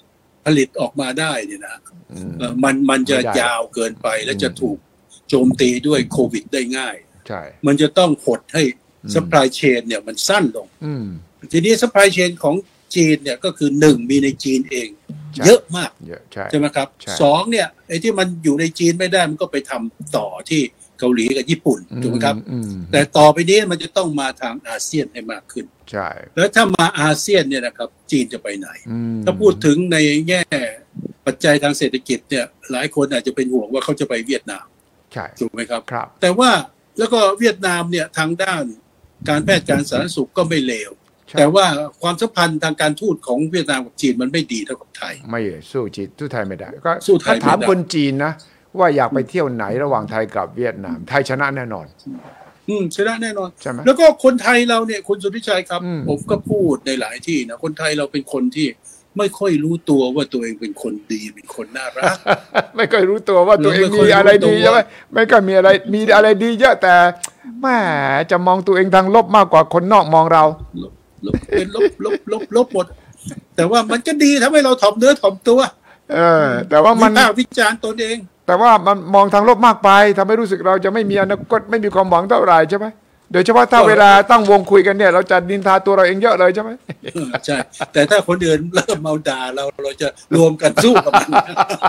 ผลิตออกมาได้เนี่ยนะมันจะยาวเกินไปและจะถูกโจมตีด้วยโควิดได้ง่ายใช่มันจะต้องหดให้ซัพพลายเชนเนี่ยมันสั้นลงทีนี้ซัพพลายเชนของจีนเนี่ยก็คือ1มีในจีนเองเยอะมากใช่ไหมครับ2เนี่ยไอ้ที่มันอยู่ในจีนไม่ได้มันก็ไปทำต่อที่เกาหลีกับญี่ปุ่นถูกไหมครับแต่ต่อไปนี้มันจะต้องมาทางอาเซียนให้มากขึ้นใช่แล้วถ้ามาอาเซียนเนี่ยนะครับจีนจะไปไหนถ้าพูดถึงในแง่ปัจจัยทางเศรษฐกิจเนี่ยหลายคนอาจจะเป็นห่วงว่าเขาจะไปเวียดนามใช่ถูกไหมครับแต่ว่าแล้วก็เวียดนามเนี่ยทางด้านการแพทย์การสาธารณสุขก็ไม่เลวแต่ว่าความสัมพันธ์ทางการทูตของเวียดนามกับจีนมันไม่ดีเท่ากับไทยไม่สู้จีนสู้ไทยไม่ได้ก็ถ้าถามคนจีนนะว่าอยากไปเที่ยวไหนระหว่างไทยกับเวียดนามไทยชนะแน่นอนชนะแน่นอนใช่ไหมแล้วก็คนไทยเราเนี่ยคุณสุทธิชัยครับผมก็พูดในหลายที่นะคนไทยเราเป็นคนที่ไม่ค่อยรู้ตัวว่าตัวเองเป็นคนดีเป็นคนน่ารักไม่ค่อยรู้ตัวว่าตัวเองมีอะไรดีใช่ไหมไม่ก็มีอะไรดีเยอะแต่แม่จะมองตัวเองทางลบมากกว่าคนนอกมองเราเป็นลบหมดแต่ว่ามันก็ดีทำให้เราถ่อมเนื้อถ่อมตัวแต่ว่ามันวิจารณ์ตนเองแต่ว่ามันมองทางลบมากไปทำให้รู้สึกเราจะไม่มีอนาคตไม่มีความหวังเท่าไหร่ใช่ไหมโดยเฉพาะถ้าเวลาตั้งวงคุยกันเนี่ยเราจะนินทาตัวเราเองเยอะเลยใช่ไหมใช่แต่ถ้าคนอื่นเริ่มเมาด่าเราจะรวมกันสู้กับมัน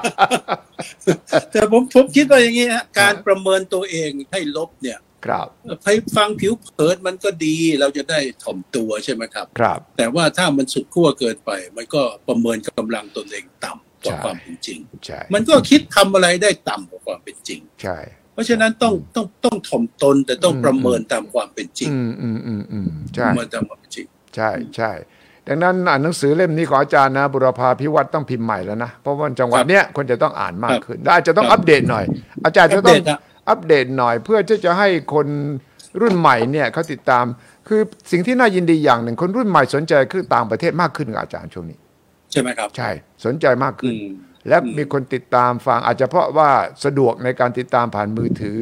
แต่ผมคิดว่าอย่างนี้ฮะการประเมินตัวเองให้ลบเนี่ยครับให้ฟังผิวเผินมันก็ดีเราจะได้ถ่อมตัวใช่ไหมครับครับแต่ว่าถ้ามันสุดขั้วเกินไปมันก็ประเมินกำลังตนเองต่ำกว่าความเป็นจริงมันก็คิดทำอะไรได้ต่ำกว่าความเป็นจริงใช่เพราะฉะนั้นต้องถ่อมตนแต่ต้องประเมินตามความเป็นจริงใช่ประเมินตามความเป็นจริงใช่ดังนั้นอ่านหนังสือเล่มนี้ของอาจารย์นะบุรพาภิวัตรต้องพิมพ์ใหม่แล้วนะเพราะว่าจังหวะเนี้ยคนจะต้องอ่านมากขึ้นอาจจะต้องอัปเดตหน่อยอาจารย์จะต้องอัปเดตหน่อยเพื่อที่จะให้คนรุ่นใหม่เนี่ยเขาติดตามคือสิ่งที่น่ายินดีอย่างหนึ่งคนรุ่นใหม่สนใจคือต่างประเทศมากขึ้นกับอาจารย์ช่วงนี้ใช่ไหมครับใช่สนใจมากขึ้นและมีคนติดตามฟังอาจจะเพราะว่าสะดวกในการติดตามผ่านมือถือ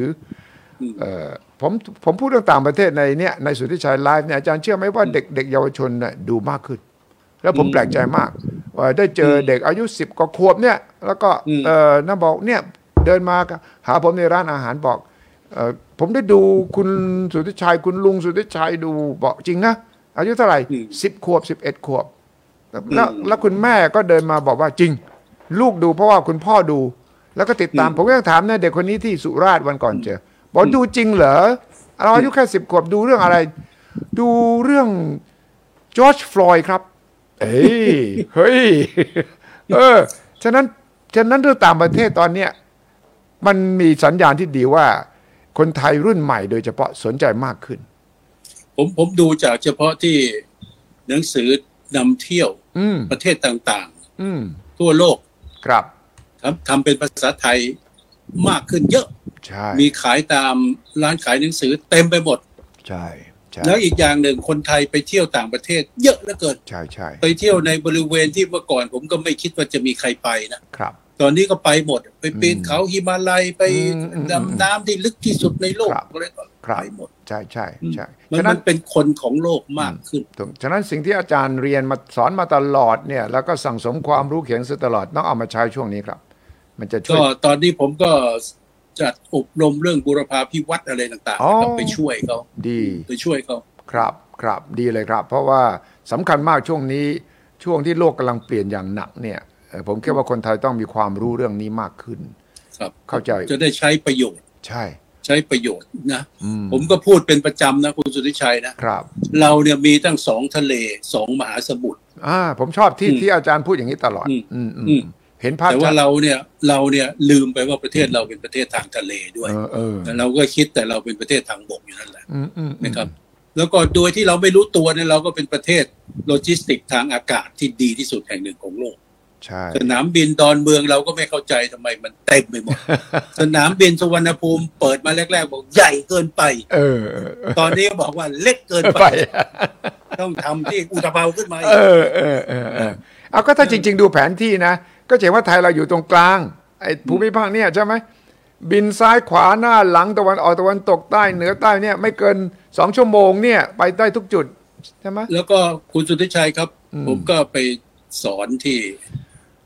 ผมพูดเรื่องต่างประเทศในสุทธิชัยไลฟ์เนี่ยอาจารย์เชื่อไหมว่าเด็กเยาวชนเนี่ยดูมากขึ้นแล้วผมแปลกใจมากว่าได้เจอเด็กอายุ10 กว่าขวบเนี่ยแล้วก็น่าบอกเนี่ยเดินมาหาผมในร้านอาหารบอกผมได้ดูคุณสุทธิชัยคุณลุงสุทธิชัยดูบอกจริงนะอายุเท่าไหร่10 ขวบ11 ขวบแล้วคุณแม่ก็เดินมาบอกว่าจริงลูกดูเพราะว่าคุณพ่อดูแล้วก็ติดตามผมก็ยังถามเนี่ยเด็กคนนี้ที่สุราษฎร์วันก่อนเจอบอกดูจริงเหรอเราอายุแค่10 ขวบดูเรื่องอะไรดูเรื่องจอร์จฟลอยด์ครับเฮ้ยฉะนั้นเรื่องต่างประเทศตอนเนี้ยมันมีสัญญาณที่ดีว่าคนไทยรุ่นใหม่โดยเฉพาะสนใจมากขึ้นผมดูจากเฉพาะที่หนังสือนำเที่ยวประเทศต่างๆทั่วโลกครับทำเป็นภาษาไทยมากขึ้นเยอะมีขายตามร้านขายหนังสือเต็มไปหมดใช่แล้วอีกอย่างหนึ่งคนไทยไปเที่ยวต่างประเทศเยอะเหลือเกินใช่ไปเที่ยวในบริเวณที่เมื่อก่อนผมก็ไม่คิดว่าจะมีใครไปนะครับตอนนี้ก็ไปหมดไปปีนเขาหิมาลัยไปดำน้ำที่ลึกที่สุดในโลกอะไรก็ไปหมดใช่มันเป็นคนของโลกมากขึ้นฉะนั้นสิ่งที่อาจารย์เรียนมาสอนมาตลอดเนี่ยแล้วก็สั่งสมความรู้เขียนสื่อตลอดต้องเอามาใช้ช่วงนี้ครับมันจะช่วยก็ตอนนี้ผมก็จัดอบรมเรื่องบูรพาภิวัตรอะไรต่างๆไปช่วยเขาดีไปช่วยเขาครับดีเลยครับเพราะว่าสำคัญมากช่วงนี้ช่วงที่โลกกำลังเปลี่ยนอย่างหนักเนี่ยผมคิดว่าคนไทยต้องมีความรู้เรื่องนี้มากขึ้นครับเข้าใจจะได้ใช้ประโยชน์ใช้ประโยชน์นะผมก็พูดเป็นประจำนะคุณสุทธิชัยนะครับเราเนี่ยมีตั้ง2 ทะเล2 มหาสมุทรผมชอบที่อาจารย์พูดอย่างนี้ตลอดเห็นภาพแต่ว่าเราเนี่ยลืมไปว่าประเทศเราเป็นประเทศทางทะเลด้วยแต่เราก็คิดแต่เราเป็นประเทศทางบกอยู่นั่นแหละนะครับแล้วก็โดยที่เราไม่รู้ตัวเนี่ยเราก็เป็นประเทศโลจิสติกทางอากาศที่ดีที่สุดแห่งหนึ่งของโลกสนามบินดอนเมืองเราก็ไม่เข้าใจทำไมมันเต็มไปหมดสนามบินสุวรรณภูมิเปิดมาแรกๆบอกใหญ่เกินไปตอนนี้ก็บอกว่าเล็กเกินไปต้องทำที่อุตภาวขึ้นมาเอาก็ถ้าจริงๆดูแผนที่นะก็เห็นว่าไทยเราอยู่ตรงกลางไอ้ภูมิภาคเนี่ยใช่ไหมบินซ้ายขวาหน้าหลังตะวันออกตะวันตกใต้เหนือใต้เนี่ยไม่เกิน2 ชั่วโมงเนี่ยไปได้ทุกจุดใช่ไหมแล้วก็คุณสุทธิชัยครับผมก็ไปสอนที่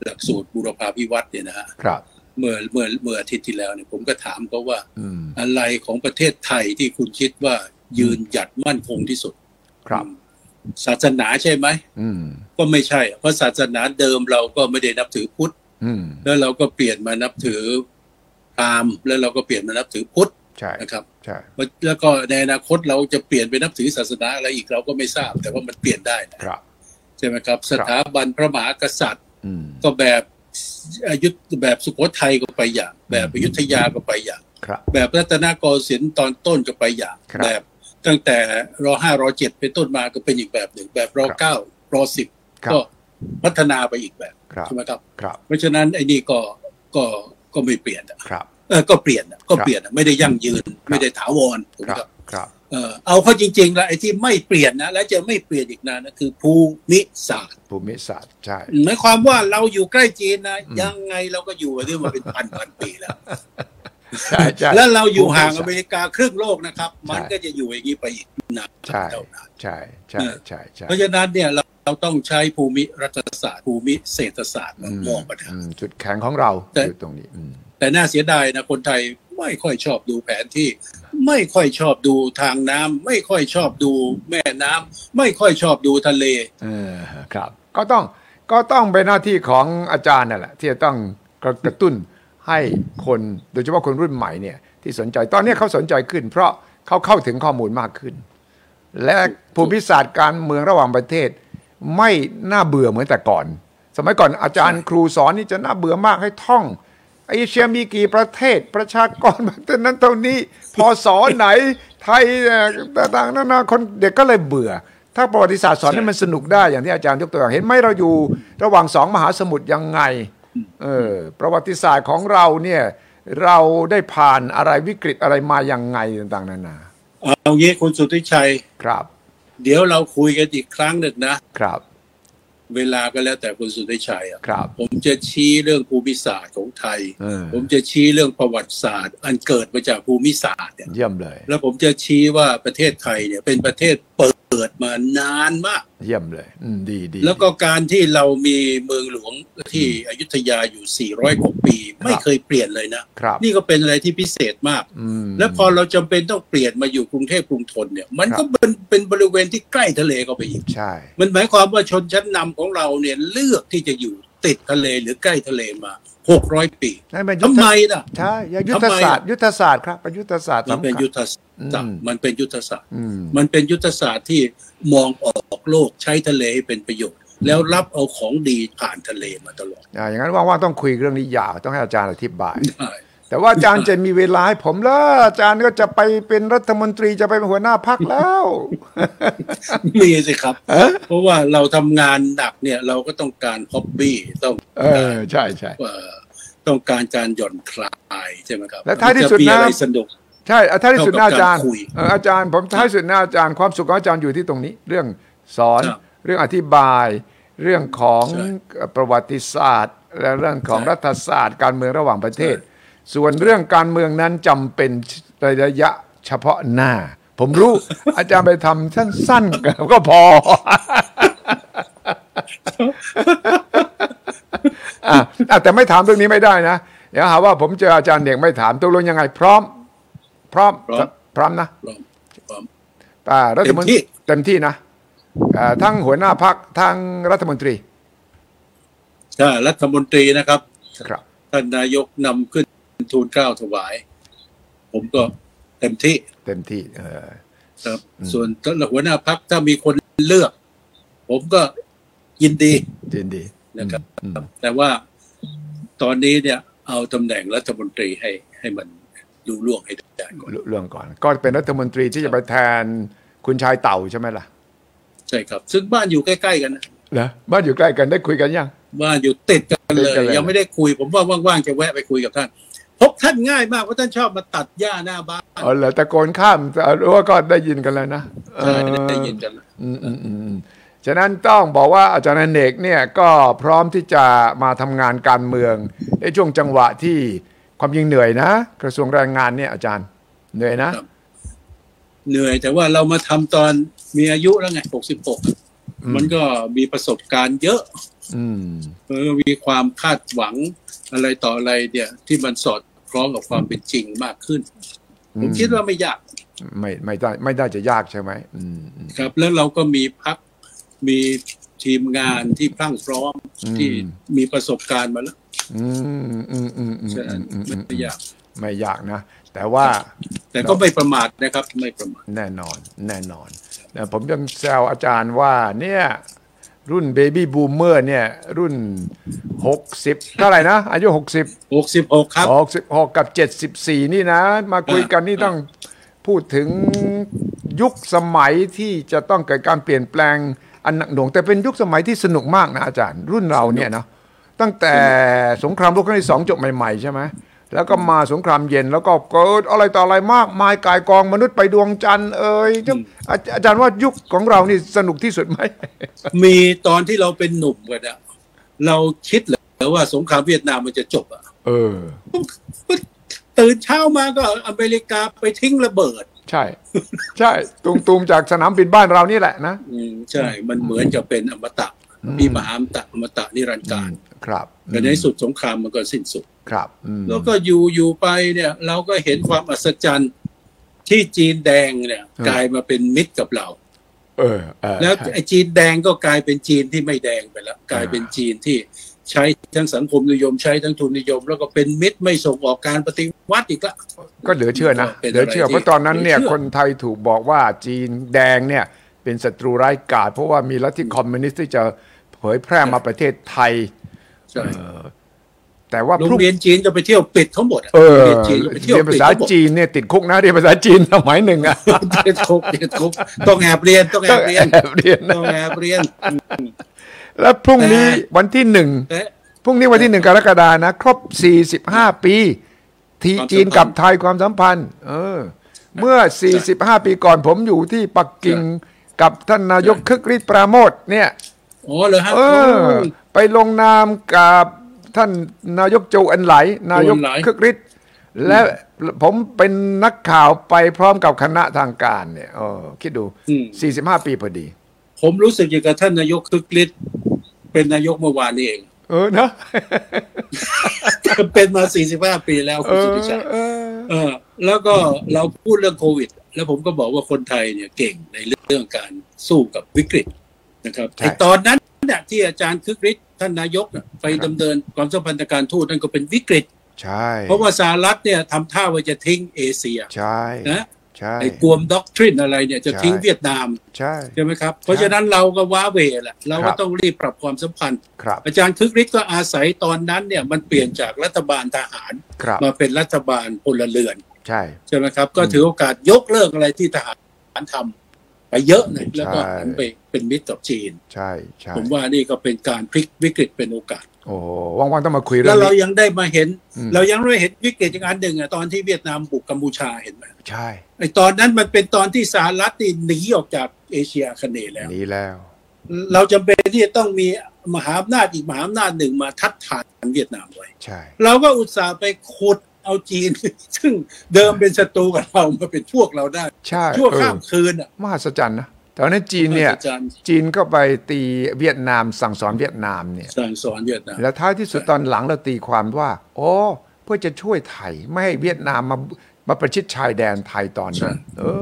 หลักสูตรบูรพาภิวัตน์เนี่ยนะฮะครับเมื่ออาทิตย์ที่แล้วเนี่ยผมก็ถามเขาว่าอะไรของประเทศไทยที่คุณคิดว่ายืนหยัดมั่นคงที่สุดครับศาสนาใช่ไหมก็ไม่ใช่เพราะศาสนาเดิมเราก็ไม่ได้นับถือพุทธแล้วเราก็เปลี่ยนมานับถือพราหมณ์แล้วเราก็เปลี่ยนมานับถือพุทธนะครับแล้วก็ในอนาคตเราจะเปลี่ยนไปนับถือศาสนาอะไรอีกเราก็ไม่ทราบแต่ว่ามันเปลี่ยนได้นะครับใช่ไหมครับสถาบันพระมหากษัตริย์ก็แบบแบบสุโขทัยก็ไปอย่างแบบอยุธยาก็ไปอย่างแบบรัตนโกสินทร์ตอนต้นก็ไปอย่างแบบตั้งแต่ร.5 ร.7เป็นต้นมาก็เป็นอีกแบบหนึ่งแบบร.9 ร.10ก็พัฒนาไปอีกแบบใช่ไหมครับเพราะฉะนั้นไอ้นี่ก็ไม่เปลี่ยนก็เปลี่ยนไม่ได้ยั่งยืนไม่ได้ถาวรถูกไหมครับเอาเข้าจริงๆแล้วไอ้ที่ไม่เปลี่ยนนะและจะไม่เปลี่ยนอีกนานนะคือภูมิศาสตร์ใช่หมายความว่าเราอยู่ใกล้จีนนะยังไงเราก็อยู่มาที่มาเป็นพันปีแล้วแล้วเราอยู่ห่างอเมริกาครึ่งโลกนะครับมันก็จะอยู่อย่างนี้ไปอีกนานใช่เพราะฉะนั้นเนี่ยเราต้องใช้ภูมิรัฐศาสตร์ภูมิเศรษฐศาสตร์มองปัญหาจุดแข็งของเราอยู่ตรงนี้แต่น่าเสียดายนะคนไทยไม่ค่อยชอบดูแผนที่ไม่ค่อยชอบดูทางน้ำไม่ค่อยชอบดูแม่น้ำไม่ค่อยชอบดูทะเลครับก็ต้องเป็นหน้าที่ของอาจารย์นั่นแหละที่จะต้องกระตุ้นให้คนโดยเฉพาะคนรุ่นใหม่เนี่ยที่สนใจตอนนี้เขาสนใจขึ้นเพราะเขาเข้าถึงข้อมูลมากขึ้นและภูมิศาสตร์การเมืองระหว่างประเทศไม่น่าเบื่อเหมือนแต่ก่อนสมัยก่อนอาจารย์ครูสอนนี่จะน่าเบื่อมากให้ท่องเอเชียมีกี่ประเทศประชากรแบบนั้นเท่านี้พศไหนไทยต่างๆนานาคนเด็กก็เลยเบื่อถ้าประวัติศาสตร์สอนให้มันสนุกได้อย่างที่อาจารย์ยกตัวอย่างเห็นไหมเราอยู่ระหว่างสองมหาสมุทรยังไงประวัติศาสตร์ของเราเนี่ยเราได้ผ่านอะไรวิกฤตอะไรมายังไงต่างๆนานาเอางี้คุณสุทธิชัยครับเดี๋ยวเราคุยกันอีกครั้งหนึ่งนะครับเวลาก็แล้วแต่คุณสุทธิชัยผมจะชี้เรื่องภูมิศาสตร์ของไทยผมจะชี้เรื่องประวัติศาสตร์อันเกิดมาจากภูมิศาสตร์เยี่ยมเลยแล้วผมจะชี้ว่าประเทศไทยเนี่ยเป็นประเทศเปิดมานานมากเยี่ยมเลยดีแล้วก็การที่เรามีเมืองหลวงที่อยุธยาอยู่400 กว่าปีไม่เคยเปลี่ยนเลยนะนี่ก็เป็นอะไรที่พิเศษมากแล้วพอเราจำเป็นต้องเปลี่ยนมาอยู่กรุงเทพกรุงธนเนี่ยมันก็เป็นบริเวณที่ใกล้ทะเลเข้าไปอีกใช่มันหมายความว่าชนชั้นนำของเราเนี่ยเลือกที่จะอยู่ติดทะเลหรือใกล้ทะเลมา600 ปีทำไมล่ะใช่ยุทธศาสตร์ครับเป็นยุทธศาสตร์มันเป็นยุทธศาสตร์มันเป็นยุทธศาสตร์มันเป็นยุทธศาสตร์ที่มองออกโลกใช้ทะเลให้เป็นประโยชน์แล้วรับเอาของดีผ่านทะเลมาตลอดอย่างนั้นว่างๆต้องคุยเรื่องนี้ยาวต้องให้อาจารย์อธิบายแต่ว่าอาจารย์จะมีเวลาให้ผมแล้วอาจารย์ก็จะไปเป็นรัฐมนตรีจะไปเป็นหัวหน้าพรรคแล้วมีสิครับเพราะว่าเราทำงานหนักเนี่ยเราก็ต้องการฮ็อบบี้ต้องใช่ต้องการการหย่อนคลายใช่ไหมครับและท้ายที่สุดนะสนุกใช่ท้ายที่สุดนะอาจารย์อาจารย์ผมท้ายสุดนะอาจารย์ความสุขของอาจารย์อยู่ที่ตรงนี้เรื่องสอนเรื่องอธิบายเรื่องของประวัติศาสตร์และเรื่องของรัฐศาสตร์การเมืองระหว่างประเทศส่วนเรื่องการเมืองนั้นจำเป็นระยะเฉพาะหน้าผมรู้อาจารย์ไปทำสั้นๆก็พอแต่ไม่ถามเรื่องนี้ไม่ได้นะเดี๋ยวหาว่าผมเจออาจารย์เด็กไม่ถามตกลงยังไงพร้อมนะรัฐมนตรีเต็มที่นะทั้งหัวหน้าพรรคทั้งรัฐมนตรีรัฐมนตรีนะครับท่านนายกนำขึ้นทูลเกล้าถวายผมก็เต็มที่ครับส่วนหัวหน้าพรรคถ้ามีคนเลือกผมก็ยินดีนะครับแต่ว่าตอนนี้เนี่ยเอาตำแหน่งรัฐมนตรีให้มันดูล่วงให้ได้ก่อนล่วงก่อนก็เป็นรัฐมนตรีที่จะไปแทนคุณชายเต่าใช่ไหมล่ะใช่ครับซึ่งบ้านอยู่ใกล้ๆกันนะเหรอบ้านอยู่ใกล้กันได้คุยกันยังบ้านอยู่ติดกันเลยยังไม่ได้คุยผมว่าว่างๆจะแวะไปคุยกับท่านพบท่านง่ายมากเพราะท่านชอบมาตัดหญ้าหน้าบ้านเหรอตะโกนข้ามรู้ว่าก็ได้ยินกันแล้วนะได้ยินกันฉะนั้นต้องบอกว่าอาจารย์อเนกเนี่ยก็พร้อมที่จะมาทำงานการเมืองในช่วงจังหวะที่ความยิ่งเหนื่อยนะกระทรวงแรงงานเนี่ยอาจารย์เหนื่อยนะเหนื่อยแต่ว่าเรามาทำตอนมีอายุแล้วไง66 มันก็มีประสบการณ์เยอะมีความคาดหวังอะไรต่ออะไรเนี่ยที่มันสอดคล้องกับความเป็นจริงมากขึ้นผมคิดว่าไม่ยากไม่ได้จะยากใช่ไหมครับแล้วเราก็มีพรรคมีทีมงานที่พรั่งพร้อมที่มีประสบการณ์มาแล้วไม่ยากนะแต่ก็ไม่ประมาทนะครับไม่ประมาทแน่นอนนะผมยังแซวอาจารย์ว่าเนี่ยรุ่นเบบี้บูมเมอร์เนี่ยรุ่น60เท่าไหร่นะอายุ 66ครับ 66กับ74นี่นะมาคุยกันนี่ต้องพูดถึงยุคสมัยที่จะต้องเกิดการเปลี่ยนแปลงอันหนักหน่วงแต่เป็นยุคสมัยที่สนุกมากนะอาจารย์รุ่นเราเนี่ยนะตั้งแต่สงครามโลกครั้งที่2จบใหม่ๆใช่ไหมแล้วก็มาสงครามเย็นแล้วก็เกิดอะไรต่ออะไรมากมายกายกองมนุษย์ไปดวงจันทร์อาจารย์ว่ายุคของเรานี่สนุกที่สุดไหมมีตอนที่เราเป็นหนุ่มกันอะเราคิดเหรอว่าสงครามเวียดนามมันจะจบอะตื่นเช้ามาก็อเมริกาไปทิ้งระเบิดใช่ตุมจากสนามบินบ้านเรานี่แหละนะใช่มันเหมือนจะเป็นอมตะมีมหาอมตะนิรันดร์การครับแต่ในสุดสงครามมันก็สิ้นสุดครับแล้วก็อยู่ไปเนี่ยเราก็เห็นความอัศจรรย์ที่จีนแดงเนี่ยกลายมาเป็นมิตรกับเราแล้วไอ้จีนแดงก็กลายเป็นจีนที่ไม่แดงไปแล้วกลายเป็นจีนที่ใช้ทั้งสังคมนิยมใช้ทั้งทุนนิยมแล้วก็เป็นมิตรไม่ส่งออกการปฏิวัติอีกละก็เหลือเชื่อนะเหลือเชื่อเพราะตอนนั้นเนี่ยคนไทยถูกบอกว่าจีนแดงเนี่ยเป็นศัตรูร้ายกาจเพราะว่ามีลัทธิคอมมิวนิสต์ที่จะเผยแพร่มาประเทศไทยแต่ว่าโรงเรียนจีนจะไปเที่ยวปิดทั้งหมดเรียนภาษาจีนเนี่ยติดคุกนะเรียนภาษาจีนสมัยหนึ่งอะติดคุกต้องแอบเรียนแล้วพรุ่งนี้วันที่1พรุ่งนี้วันที่1กรกฎาคมนะครบ45ปีที่จีนกับไทยความสัมพันธ์เมื่อ45ปีก่อนผมอยู่ที่ปักกิ่งกับท่านนายกคึกฤทธิ์ปราโมทเนี่ยเหรอฮะไปลงนามกับท่านนายกโจอันไหลนายกคึกฤทธิ์และผมเป็นนักข่าวไปพร้อมกับคณะทางการเนี่ยคิดดู45ปีพอดีผมรู้สึกอย่างกับท่านนายกคึกฤทธิ์เป็นนายกเมื่อวานนี้เองนะเป็นมา45ปีแล้วคุณสุทธิชัยแล้วก็เราพูดเรื่องโควิดแล้วผมก็บอกว่าคนไทยเนี่ยเก่งในเรื่องการสู้กับวิกฤตนะครับไอ้ตอนนั้นเนี่ยที่อาจารย์คึกฤทธิ์ท่านนายกไปดำเนินความสัมพันธ์ทางการทูตนั่นก็เป็นวิกฤตใช่เพราะว่าสหรัฐเนี่ยทำท่าว่าจะทิ้งเอเชียใช่นะไอ้กวมด็อกทรินอะไรเนี่ยจะทิ้งเวียดนามใช่ไหมครับเพราะฉะนั้นเราก็ว้าเหวแหละเราก็ต้องรีบปรับความสัมพันธ์อาจารย์คึกฤทธิ์ก็อาศัยตอนนั้นเนี่ยมันเปลี่ยนจากรัฐบาลทหารมาเป็นรัฐบาลพลเรือนใช่ไหมครับก็ถือโอกาสยกเลิกอะไรที่ทหารทำไปเยอะเลยแล้วก็หันไปเป็นมิตรกับจีนใช่ผมว่านี่ก็เป็นการพลิกวิกฤตเป็นโอกาสโอ้ว่างๆต้องมาคุยแล้วเรายังได้มาเห็นเรายังไม่เห็นวิกฤตอีกอันหนึ่งตอนที่เวียดนามบุกกัมพูชาเห็นไหมใช่ไอตอนนั้นมันเป็นตอนที่สหรัฐหนีออกจากเอเชียคเนย์แล้วเราจำเป็นที่จะต้องมีมหาอำนาจอีกมหาอำนาจหนึ่งมาทัดทานเวียดนามไว้ใช่เราก็อุตส่าห์ไปขุดเอาจีนซึ่งเดิมเป็นศัตรูกับเรามาเป็นพวกเราได้ชั่วข้ามคืนมหัศจรรย์นะตอนนั้นจีนเนี่ยจีนก็ไปตีเวียดนามสั่งสอนเวียดนามเนี่ยสั่งสอนเวียดนามแล้วท้ายที่สุดตอนหลังเราตีความว่าเพื่อจะช่วยไทยไม่ให้เวียดนามมาประชิดชายแดนไทยตอนนั้น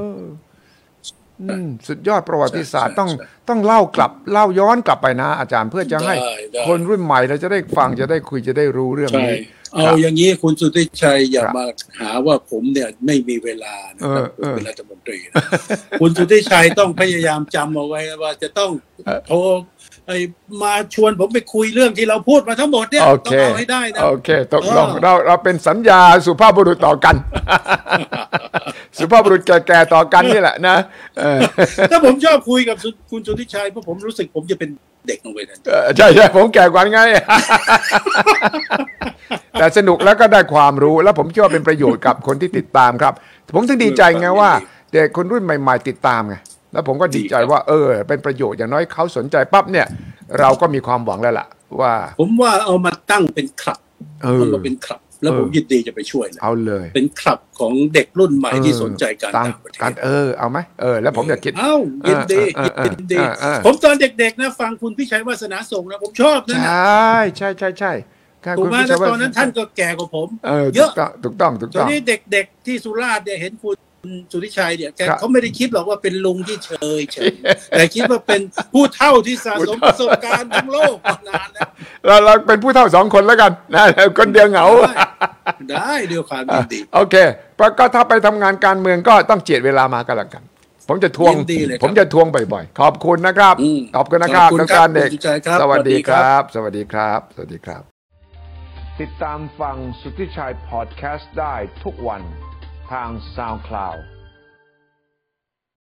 สุดยอดประวัติศาสตร์ต้องเล่าย้อนกลับไปนะอาจารย์เพื่อจะให้คนรุ่นใหม่เราจะได้ฟังจะได้คุยจะได้รู้เรื่องนี้เอาอย่างนี้คุณสุทธิชัยอย่ามาหาว่าผมเนี่ยไม่มีเวลานะครับเป็นรัฐมนตรีคุณสุทธิชัยต้องพยายามจำเอาไว้ว่าจะต้องโทรมาชวนผมไปคุยเรื่องที่เราพูดมาทั้งหมดเนี่ยต้องเอาให้ได้นะโอเคตกลงเราเป็นสัญญาสุภาพบุรุษต่อกันสุภาพบุรุษแก่ๆต่อกันนี่แหละนะถ้าผมชอบคุยกับคุณสุทธิชัยเพราะผมรู้สึกผมจะเป็นเด็กลงไปทันใช่ผมแก่กว่าไงแต่สนุกแล้วก็ได้ความรู้แล้วผมเชื่อว่าเป็นประโยชน์กับคนที่ติดตามครับผมถึงดีใจไงว่าเด็กคนรุ่นใหม่ๆติดตามไงแล้วผมก็ดีใจว่าเป็นประโยชน์อย่างน้อยเขาสนใจปั๊บเนี่ยเราก็มีความหวังแล้วล่ะว่าผมว่าเอามาตั้งเป็นคลับเอามาเป็นคลับแล้วผมยินดีจะไปช่วยเลยเอาเลยเป็นคลับของเด็กรุ่นใหม่ที่สนใจการต่างประเทศเอาไหมแล้วผมอยากคิดยินดีผมตอนเด็กๆนะฟังคุณพิชัยวาสนาส่งนะผมชอบนะใช่ถูกไหมแล้วตอนนั้นท่านก็แก่กว่าผมเยอะถูกต้องตอนนี้เด็กๆที่สุราษฎร์เนี่ยเห็นคุณสุทธิชัยเนี่ยเขาไม่ได้คิดหรอกว่าเป็นลุงที่เฉยแต่คิดว่าเป็นผู้เฒ่าที่สะสมประสบการณ์ทั้งโลกมานานแล้วเราเป็นผู้เฒ่า2 คนแล้วกันนะคนเดียวเหงาได้เดียวความยินดีโอเคก็ถ้าไปทำงานการเมืองก็ต้องเจียดเวลามาก็แล้วกันผมจะทวงบ่อยๆขอบคุณนะครับขอบคุณนะครับดร.เด็กสวัสดีครับสวัสดีครับติดตามฟังสุทธิชัยพอดแคสต์ได้ทุกวันทาง SoundCloud